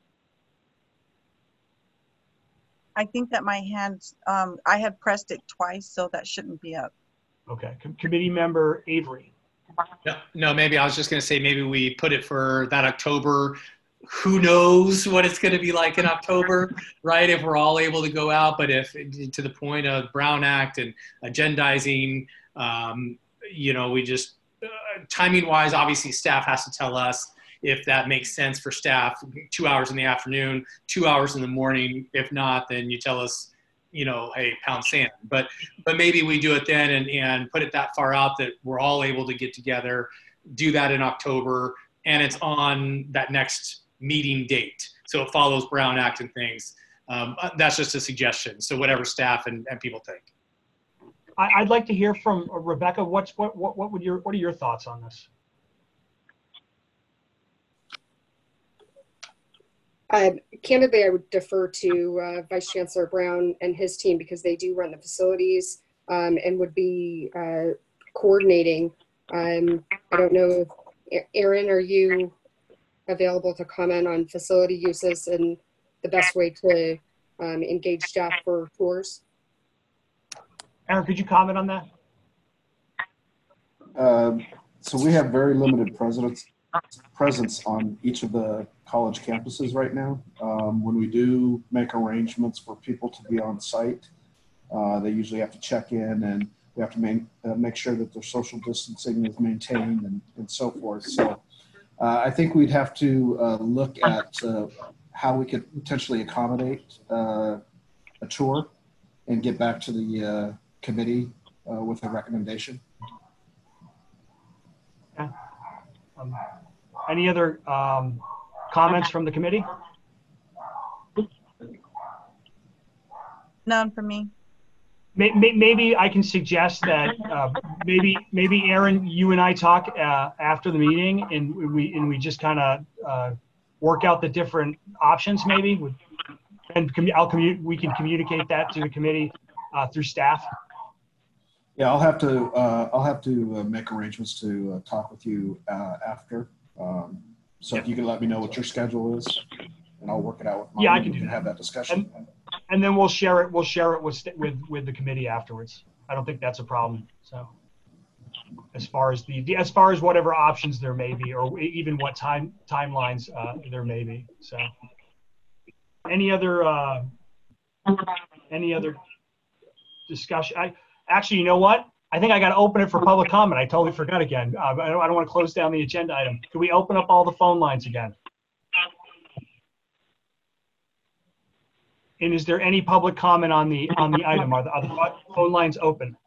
I think that my hands, I had pressed it twice, so that shouldn't be up. Okay, committee member Avery. No, maybe I was just going to say maybe we put it for that October. Who knows what it's going to be like in October, right? If we're all able to go out, but if to the point of Brown Act and agendizing, we just timing wise, obviously staff has to tell us if that makes sense for staff. 2 hours in the afternoon, 2 hours in the morning. If not, then you tell us, hey, pound sand. But maybe we do it then and put it that far out that we're all able to get together, do that in October, and it's on that next meeting date. So it follows Brown Act and things. That's just a suggestion. So whatever staff and people think. I'd like to hear from Rebecca. What are your thoughts on this? Candidly, I would defer to Vice Chancellor Brown and his team because they do run the facilities and would be coordinating. I don't know, Aaron, are you available to comment on facility uses and the best way to engage staff for tours? Aaron, could you comment on that? So we have very limited presence on each of the college campuses right now. When we do make arrangements for people to be on site, they usually have to check in, and we have to make sure that their social distancing is maintained and so forth. So I think we'd have to look at how we could potentially accommodate a tour and get back to the committee with a recommendation. Okay. Any other comments from the committee? None for me. Maybe I can suggest that maybe Aaron, you and I talk after the meeting, and we just kind of work out the different options, maybe, and we can communicate that to the committee through staff. Yeah, I'll have to make arrangements to talk with you after. So if you can let me know what your schedule is, and I'll work it out with mine. Yeah, I can do and that. Have that discussion. And then we'll share it with the committee afterwards. I don't think that's a problem. So as far as whatever options there may be, or even what timelines there may be. So any other discussion? Actually, you know what? I think I got to open it for public comment. I totally forgot again. I don't want to close down the agenda item. Can we open up all the phone lines again? And is there any public comment on the item? Are the phone lines open?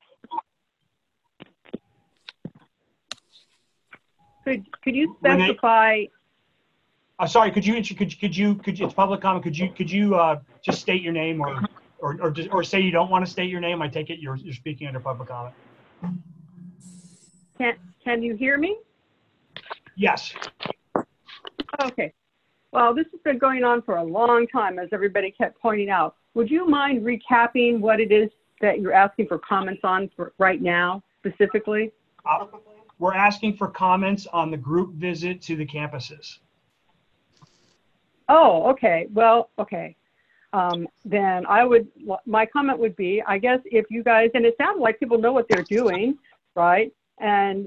Could you specify? Sorry, could you it's public comment. Could you just state your name or say you don't want to state your name? I take it you're speaking under public comment. Can you hear me? Yes. Okay. Well, this has been going on for a long time, as everybody kept pointing out. Would you mind recapping what it is that you're asking for comments on right now, specifically? We're asking for comments on the group visit to the campuses. Oh, okay. Well, okay. Then my comment would be, I guess if you guys, and it sounds like people know what they're doing, right? And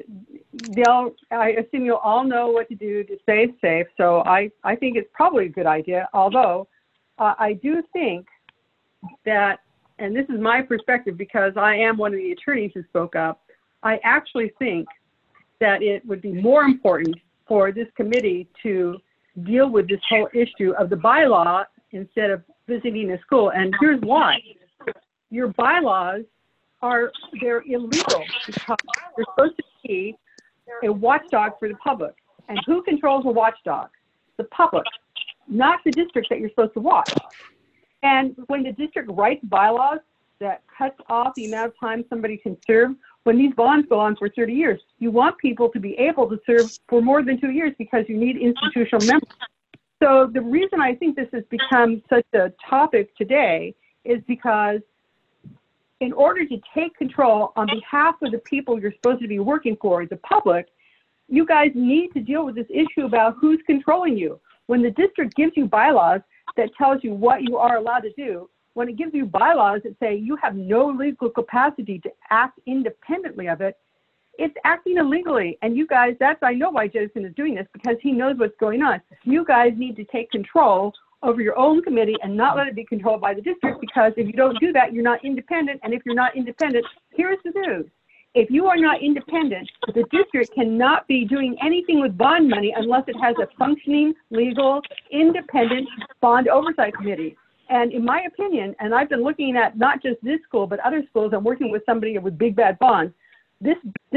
I assume you'll all know what to do to stay safe. So I think it's probably a good idea, although I do think that, and this is my perspective because I am one of the attorneys who spoke up, I actually think that it would be more important for this committee to deal with this whole issue of the bylaw instead of visiting a school. And here's why. Your bylaws they're illegal because you're supposed to be a watchdog for the public. And who controls a watchdog? The public, not the district that you're supposed to watch. And when the district writes bylaws that cuts off the amount of time somebody can serve, when these bonds go on for 30 years, you want people to be able to serve for more than 2 years because you need institutional members. So the reason I think this has become such a topic today is because in order to take control on behalf of the people you're supposed to be working for, the public, you guys need to deal with this issue about who's controlling you. When the district gives you bylaws that tells you what you are allowed to do, when it gives you bylaws that say you have no legal capacity to act independently of it, it's acting illegally. And you guys, I know why Jason is doing this, because he knows what's going on. You guys need to take control over your own committee and not let it be controlled by the district, because if you don't do that, you're not independent. And if you're not independent, here's the news. If you are not independent, the district cannot be doing anything with bond money unless it has a functioning, legal, independent bond oversight committee. And in my opinion, and I've been looking at not just this school, but other schools, I'm working with somebody with big bad bonds. This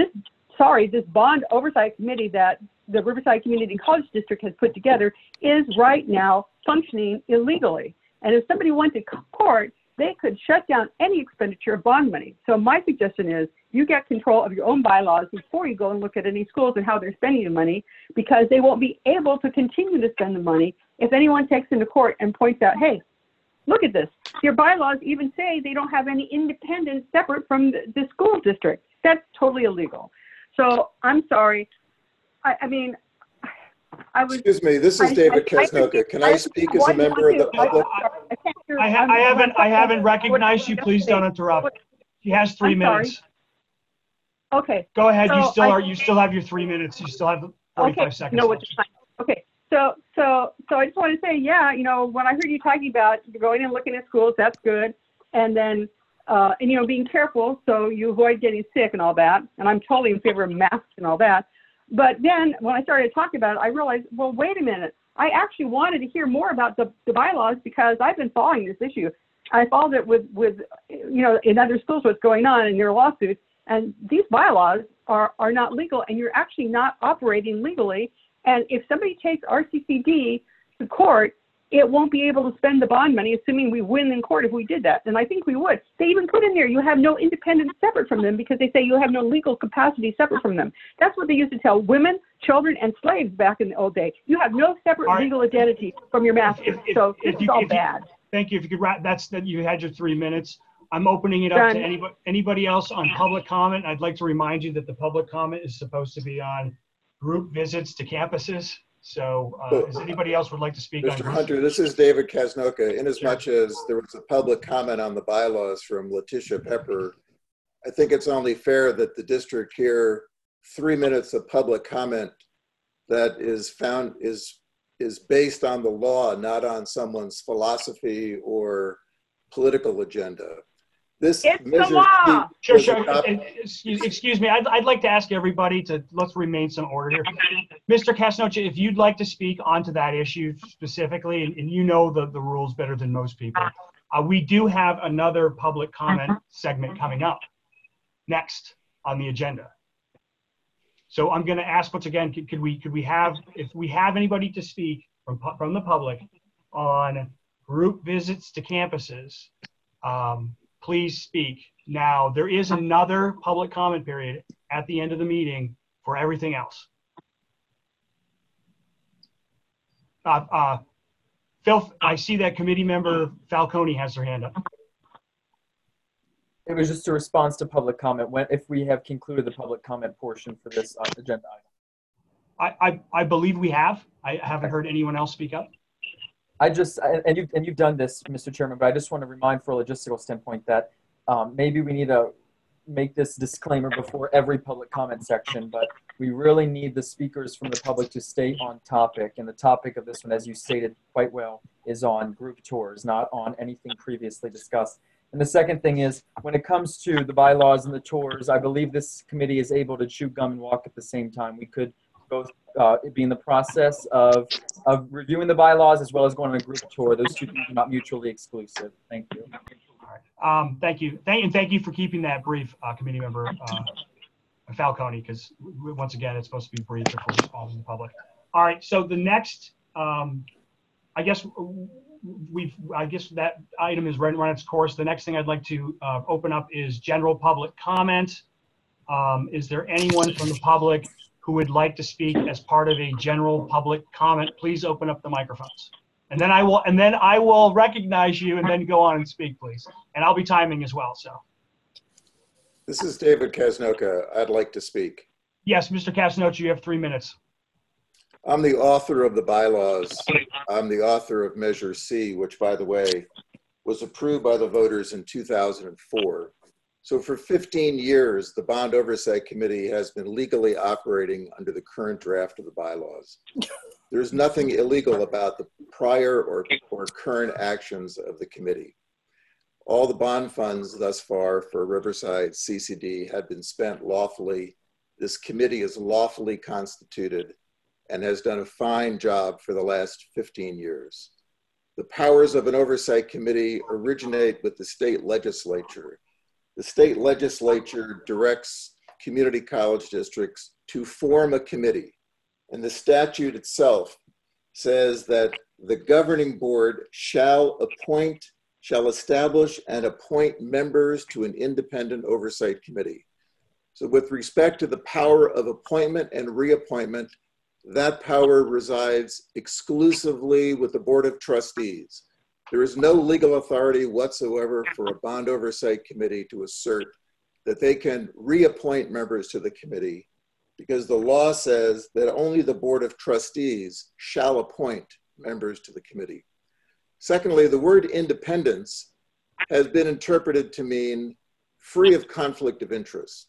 bond oversight committee that the Riverside Community College District has put together is right now functioning illegally. And if somebody went to court, they could shut down any expenditure of bond money. So my suggestion is you get control of your own bylaws before you go and look at any schools and how they're spending the money, because they won't be able to continue to spend the money if anyone takes them to court and points out, hey, look at this. Your bylaws even say they don't have any independence separate from the school district. That's totally illegal. So I'm sorry. I mean, I was. Excuse me, this is David Kasnoka. Can I speak as a member of the public? I haven't recognized you. Please don't interrupt. He has 3 minutes. Okay. Go ahead. So You still have your 3 minutes. You still have 45 seconds. No, which is fine. Okay. So I just want to say, yeah, you know, when I heard you talking about going and looking at schools, that's good. And then, and, you know, being careful so you avoid getting sick and all that. And I'm totally in favor of masks and all that. But then when I started talking about it, I realized, well, wait a minute. I actually wanted to hear more about the bylaws because I've been following this issue. I followed it with, you know, in other schools, what's going on in their lawsuits. And these bylaws are not legal, and you're actually not operating legally. And if somebody takes RCCD to court, it won't be able to spend the bond money, assuming we win in court if we did that. And I think we would. They even put in there, you have no independence separate from them because they say you have no legal capacity separate from them. That's what they used to tell women, children, and slaves back in the old day. You have no separate legal identity from your master. So this is all bad. Thank you. If you could wrap, you had your 3 minutes. I'm opening it up to anybody else on public comment. I'd like to remind you that the public comment is supposed to be on group visits to campuses. So is anybody else would like to speak on Mr. Hunter, this is David Kasnoka. Inasmuch as there was a public comment on the bylaws from Letitia Pepper, I think it's only fair that the district hear 3 minutes of public comment that is based on the law, not on someone's philosophy or political agenda. This it's the law. Sure. Excuse me. I'd like to ask everybody to let's remain some order here. Mr. Kasnocha, if you'd like to speak onto that issue specifically, and you know the rules better than most people, we do have another public comment segment coming up next on the agenda. So I'm going to ask once again, could we have, if we have anybody to speak from the public on group visits to campuses, please speak. Now, there is another public comment period at the end of the meeting for everything else. Phil, I see that committee member Falcone has their hand up. It was just a response to public comment. If we have concluded the public comment portion for this agenda item. I believe we have. I haven't heard anyone else speak up. You've done this, Mr. Chairman, but I just want to remind for a logistical standpoint that maybe we need to make this disclaimer before every public comment section, but we really need the speakers from the public to stay on topic. And the topic of this one, as you stated quite well, is on group tours, not on anything previously discussed. And the second thing is, when it comes to the bylaws and the tours, I believe this committee is able to chew gum and walk at the same time. We could both be in the process of reviewing the bylaws as well as going on a group tour. Those two things are not mutually exclusive. Thank you. All right. Thank you. Thank you for keeping that brief, committee member Falcone, because once again, it's supposed to be brief before responding to the public. All right. So the next, I guess that item is run its course. The next thing I'd like to open up is general public comment. Is there anyone from the public who would like to speak as part of a general public comment? Please open up the microphones. And then I will recognize you and then go on and speak, please. And I'll be timing as well, so. This is David Kasnoka. I'd like to speak. Yes, Mr. Kasnocha, you have 3 minutes. I'm the author of the bylaws. I'm the author of Measure C, which, by the way, was approved by the voters in 2004. So for 15 years, the Bond Oversight Committee has been legally operating under the current draft of the bylaws. There's nothing illegal about the prior or current actions of the committee. All the bond funds thus far for Riverside CCD have been spent lawfully. This committee is lawfully constituted and has done a fine job for the last 15 years. The powers of an oversight committee originate with the state legislature. The state legislature directs community college districts to form a committee. And the statute itself says that the governing board shall establish and appoint members to an independent oversight committee. So with respect to the power of appointment and reappointment, that power resides exclusively with the Board of Trustees. There is no legal authority whatsoever for a bond oversight committee to assert that they can reappoint members to the committee, because the law says that only the Board of Trustees shall appoint members to the committee. Secondly, the word independence has been interpreted to mean free of conflict of interest.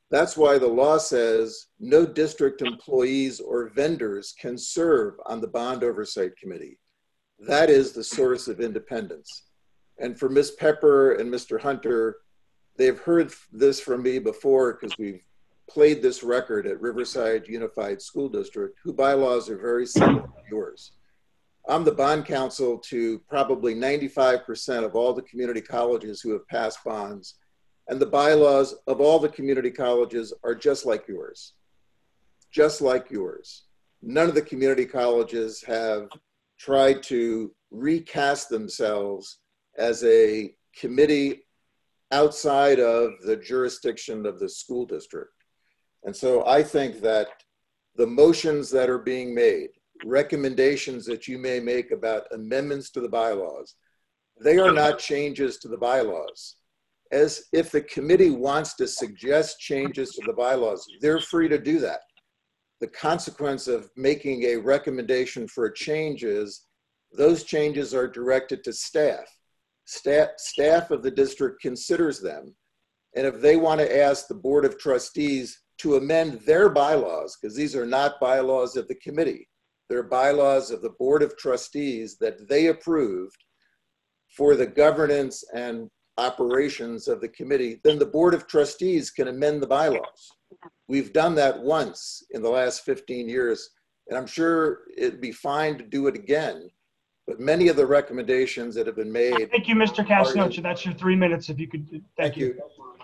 That's why the law says no district employees or vendors can serve on the Bond Oversight Committee. That is the source of independence. And for Ms. Pepper and Mr. Hunter, they've heard this from me before because we've played this record at Riverside Unified School District, whose bylaws are very similar to yours. I'm the bond counsel to probably 95% of all the community colleges who have passed bonds, and the bylaws of all the community colleges are just like yours. Just like yours. None of the community colleges have tried to recast themselves as a committee outside of the jurisdiction of the school district. And so I think that the motions that are being made, recommendations that you may make about amendments to the bylaws, they are not changes to the bylaws. As if the committee wants to suggest changes to the bylaws, they're free to do that. The consequence of making a recommendation for a change is those changes are directed to staff. Staff of the district considers them. And if they want to ask the Board of Trustees to amend their bylaws, because these are not bylaws of the committee, they're bylaws of the Board of Trustees that they approved for the governance and operations of the committee, then the Board of Trustees can amend the bylaws. We've done that once in the last 15 years, and I'm sure it'd be fine to do it again. But many of the recommendations that have been made. Thank you, Mr. Casnocha. That's your 3 minutes. If you could, thank you.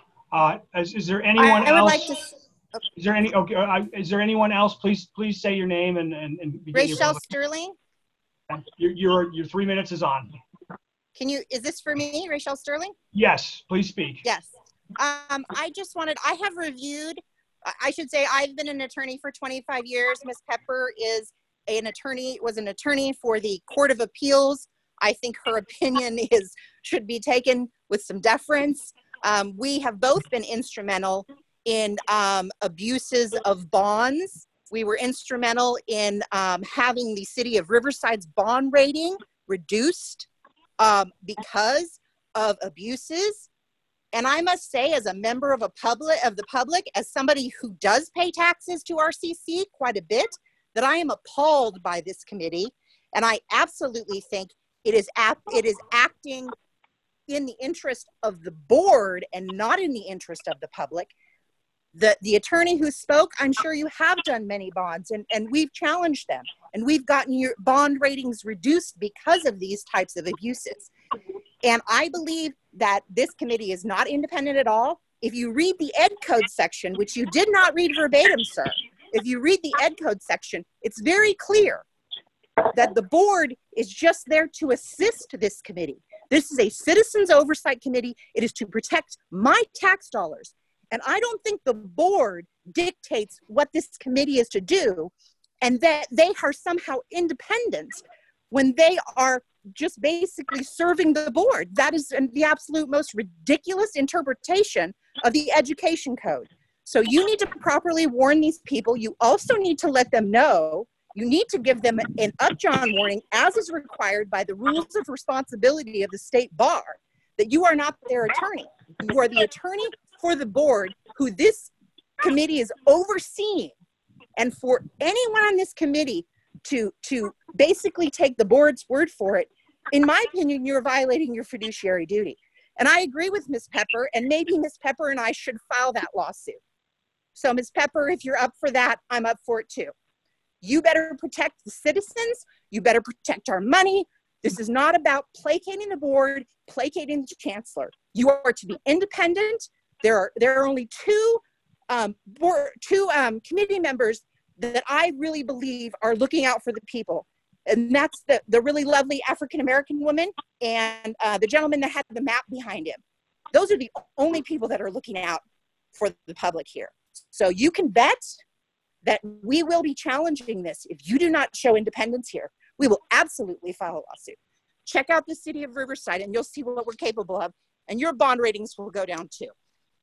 Is there anyone else? I would like to. Is there any? Okay. Is there anyone else? Please say your name and begin. Rachel Sterling. Your 3 minutes is on. Can you? Is this for me, Rachel Sterling? Yes. Please speak. Yes. I just wanted. I have reviewed. I should say I've been an attorney for 25 years. Ms. Pepper was an attorney for the Court of Appeals. I think her opinion should be taken with some deference. We have both been instrumental in abuses of bonds. We were instrumental in having the city of Riverside's bond rating reduced because of abuses. And I must say, as a member of the public, as somebody who does pay taxes to RCC quite a bit, that I am appalled by this committee. And I absolutely think it is acting in the interest of the board and not in the interest of the public. The attorney who spoke, I'm sure you have done many bonds, and we've challenged them. And we've gotten your bond ratings reduced because of these types of abuses. And I believe that this committee is not independent at all. If you read the Ed Code section, which you did not read verbatim, sir, if you read the Ed Code section, it's very clear that the board is just there to assist this committee. This is a citizens oversight committee. It is to protect my tax dollars. And I don't think the board dictates what this committee is to do, and that they are somehow independent when they are just basically serving the board. That is the absolute most ridiculous interpretation of the education code. So you need to properly warn these people. You also need to let them know. You need to give them an upjohn warning, as is required by the rules of responsibility of the state bar, that you are not their attorney. You are the attorney for the board who this committee is overseeing. And for anyone on this committee to basically take the board's word for it, in my opinion, you're violating your fiduciary duty. And I agree with Ms. Pepper, and maybe Ms. Pepper and I should file that lawsuit. So Ms. Pepper, if you're up for that, I'm up for it too. You better protect the citizens. You better protect our money. This is not about placating the board, placating the chancellor. You are to be independent. There are only two committee members that I really believe are looking out for the people. And that's the really lovely African-American woman and the gentleman that had the map behind him. Those are the only people that are looking out for the public here. So you can bet that we will be challenging this. If you do not show independence here, we will absolutely file a lawsuit. Check out the city of Riverside and you'll see what we're capable of, and your bond ratings will go down too.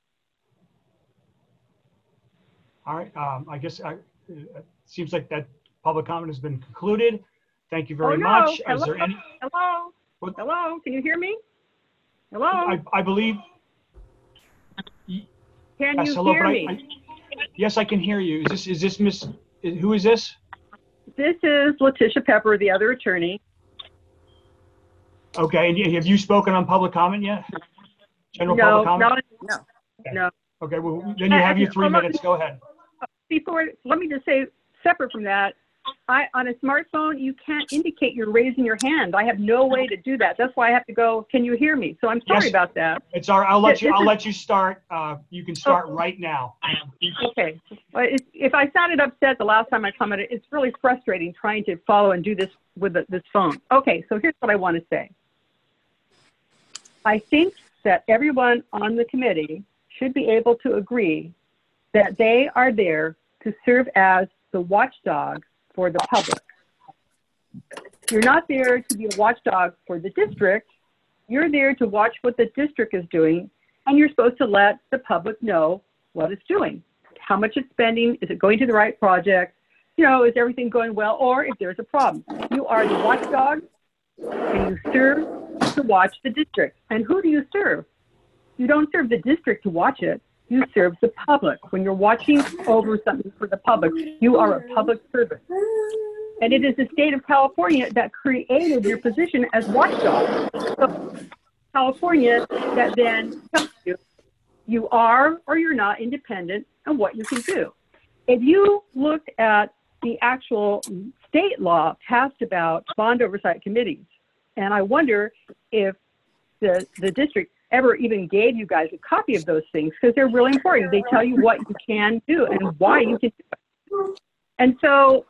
All right, I guess it seems like that public comment has been concluded. Thank you very much. Hello? Is there any? Hello? What? Hello? Can you hear me? Hello? I believe. Can Yes, you hello, hear but me? Yes, I can hear you. Is this Miss, who is this? This is Letitia Pepper, the other attorney. Okay, and have you spoken on public comment yet? General public comment? No. Okay, well, then you have your 3 minutes. Go ahead. Before, let me just say, separate from that, on a smartphone, you can't indicate you're raising your hand. I have no way to do that. That's why I have to go, can you hear me? So I'm sorry about that. It's all right. I'll let you start. You can start right now. Okay. If I sounded upset the last time I commented, it's really frustrating trying to follow and do this with this phone. Okay, so here's what I want to say. I think that everyone on the committee should be able to agree that they are there to serve as the watchdog for the public. You're not there to be a watchdog for the district. You're there to watch what the district is doing, and you're supposed to let the public know what it's doing, how much it's spending, is it going to the right project, you know, is everything going well, or if there's a problem. You are the watchdog, and you serve to watch the district. And who do you serve? You don't serve the district to watch it. You serve the public. When you're watching over something for the public, you are a public servant. And it is the state of California that created your position as watchdog. So California that then tells you you are or you're not independent and what you can do. If you looked at the actual state law passed about bond oversight committees, and I wonder if the district ever even gave you guys a copy of those things, because they're really important. They tell you what you can do and why you can do it. And so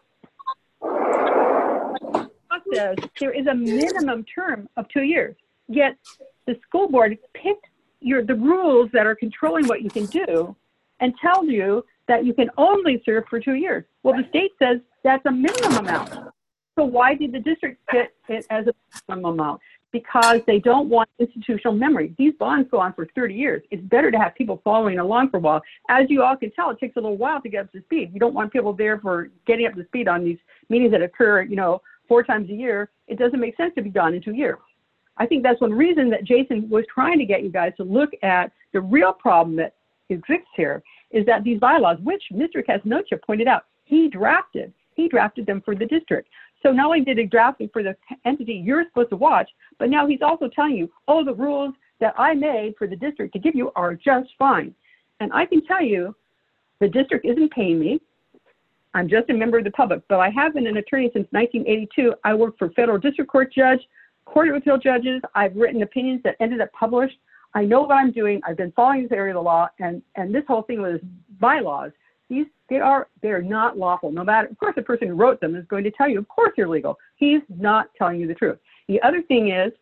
says there is a minimum term of 2 years, yet the school board picked the rules that are controlling what you can do and tells you that you can only serve for 2 years. Well, the state says that's a minimum amount. So why did the district fit it as a minimum amount? Because they don't want institutional memory. These bonds go on for 30 years. It's better to have people following along for a while. As you all can tell, it takes a little while to get up to speed. You don't want people there for getting up to speed on these meetings that occur, 4 times a year. It doesn't make sense to be done in 2 years. I think that's one reason that Jason was trying to get you guys to look at the real problem that exists here, is that these bylaws, which Mr. Casnocha pointed out, he drafted them for the district. So not only did he draft them for the entity you're supposed to watch, but now he's also telling you, oh, the rules that I made for the district to give you are just fine. And I can tell you, the district isn't paying me. I'm just a member of the public, but I have been an attorney since 1982. I worked for federal district court judge, court of appeal judges. I've written opinions that ended up published. I know what I'm doing. I've been following this area of the law, and this whole thing with bylaws, they're not lawful. No matter, of course, the person who wrote them is going to tell you, of course, you're legal. He's not telling you the truth. The other thing is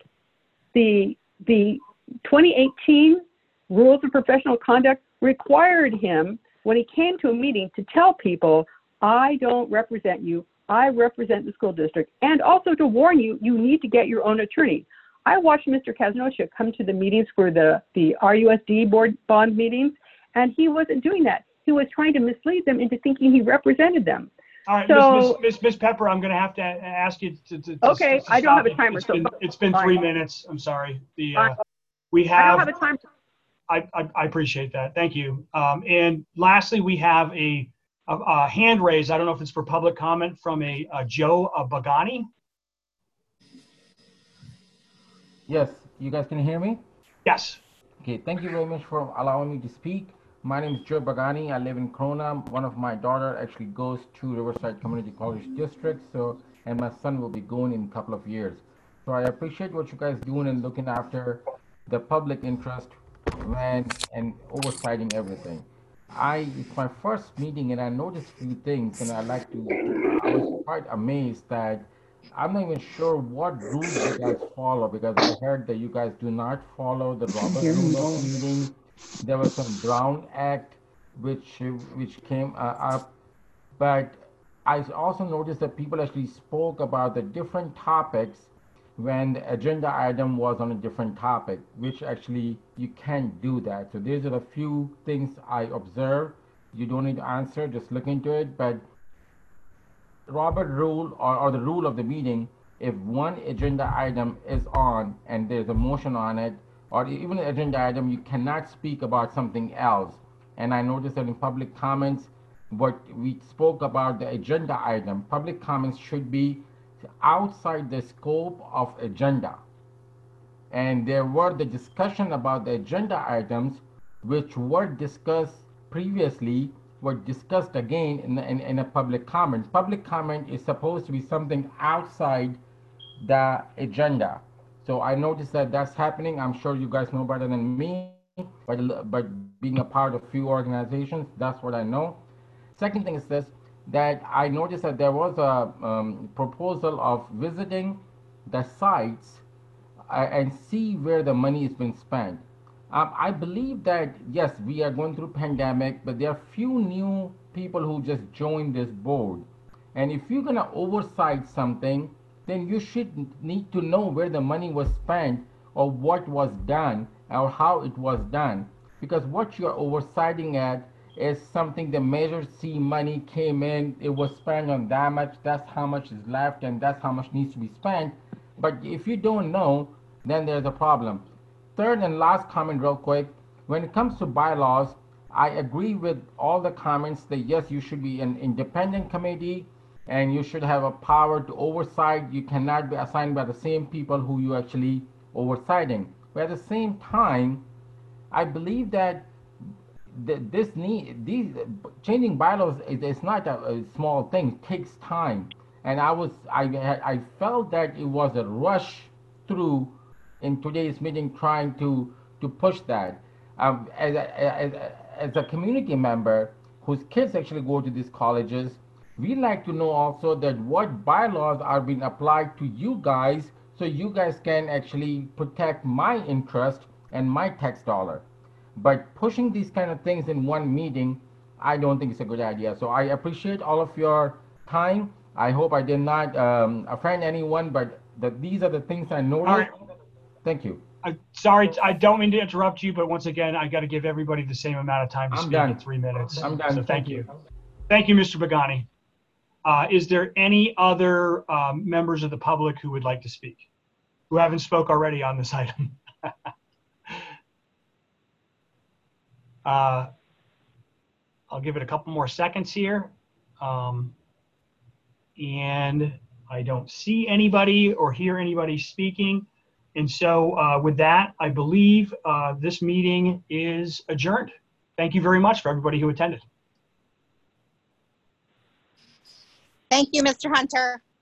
the 2018 rules of professional conduct required him, when he came to a meeting, to tell people, I don't represent you. I represent the school district. And also to warn you, you need to get your own attorney. I watched Mr. Casnocha come to the meetings for the RUSD board bond meetings, and he wasn't doing that. He was trying to mislead them into thinking he represented them. All right, so, Ms. Pepper, I'm going to have to ask you to okay, I don't have a timer. It's been 3 minutes. I'm sorry. I don't have a timer. I appreciate that. Thank you. And lastly, we have a hand raised. I don't know if it's for public comment from a Joe Bagani. Yes, you guys can hear me? Yes. Okay, thank you very much for allowing me to speak. My name is Joe Bagani. I live in Corona. One of my daughter actually goes to Riverside Community College District, and my son will be going in a couple of years. So I appreciate what you guys doing and looking after the public interest and oversighting everything. It's my first meeting and I noticed a few things, and I was quite amazed that I'm not even sure what rules you guys follow, because I heard that you guys do not follow the Robert Rule of Meeting. There was some Brown Act which came up, but I also noticed that people actually spoke about the different topics when the agenda item was on a different topic, which actually you can't do that. So these are the few things I observed. You don't need to answer, just look into it. But Robert Rule or the rule of the meeting, if one agenda item is on and there's a motion on it, or even an agenda item, you cannot speak about something else. And I noticed that in public comments, what we spoke about the agenda item, public comments should be outside the scope of agenda. And there were the discussion about the agenda items which were discussed previously were discussed again in a public comment. Public comment is supposed to be something outside the agenda. So I noticed that that's happening. I'm sure you guys know better than me, but being a part of few organizations, that's what I know. Second thing is this, that I noticed that there was a proposal of visiting the sites and see where the money is being spent. I believe that, yes, we are going through pandemic, but there are few new people who just joined this board. And if you're going to oversight something, then you should need to know where the money was spent or what was done or how it was done. Because what you're oversighting at is something the Measure C money came in, it was spent on that much, that's how much is left, and that's how much needs to be spent. But if you don't know, then there's a problem. Third and last comment real quick, when it comes to bylaws, I agree with all the comments that yes, you should be an independent committee and you should have a power to oversight. You cannot be assigned by the same people who you actually oversighting. But at the same time, I believe that these changing bylaws is not a small thing, it takes time. And I felt that it was a rush through in today's meeting trying to push that. As a community member whose kids actually go to these colleges, we like to know also that what bylaws are being applied to you guys so you guys can actually protect my interest and my tax dollar. But pushing these kind of things in one meeting, I don't think it's a good idea. So I appreciate all of your time. I hope I did not offend anyone, but these are the things I noticed. All right. Thank you. Sorry, I don't mean to interrupt you, but once again, I got to give everybody the same amount of time to speak at 3 minutes. I'm done. So thank you. Thank you, Mr. Bagani. Is there any other members of the public who would like to speak, who haven't spoke already on this item? I'll give it a couple more seconds here. And I don't see anybody or hear anybody speaking. And so with that, I believe this meeting is adjourned. Thank you very much for everybody who attended. Thank you, Mr. Hunter.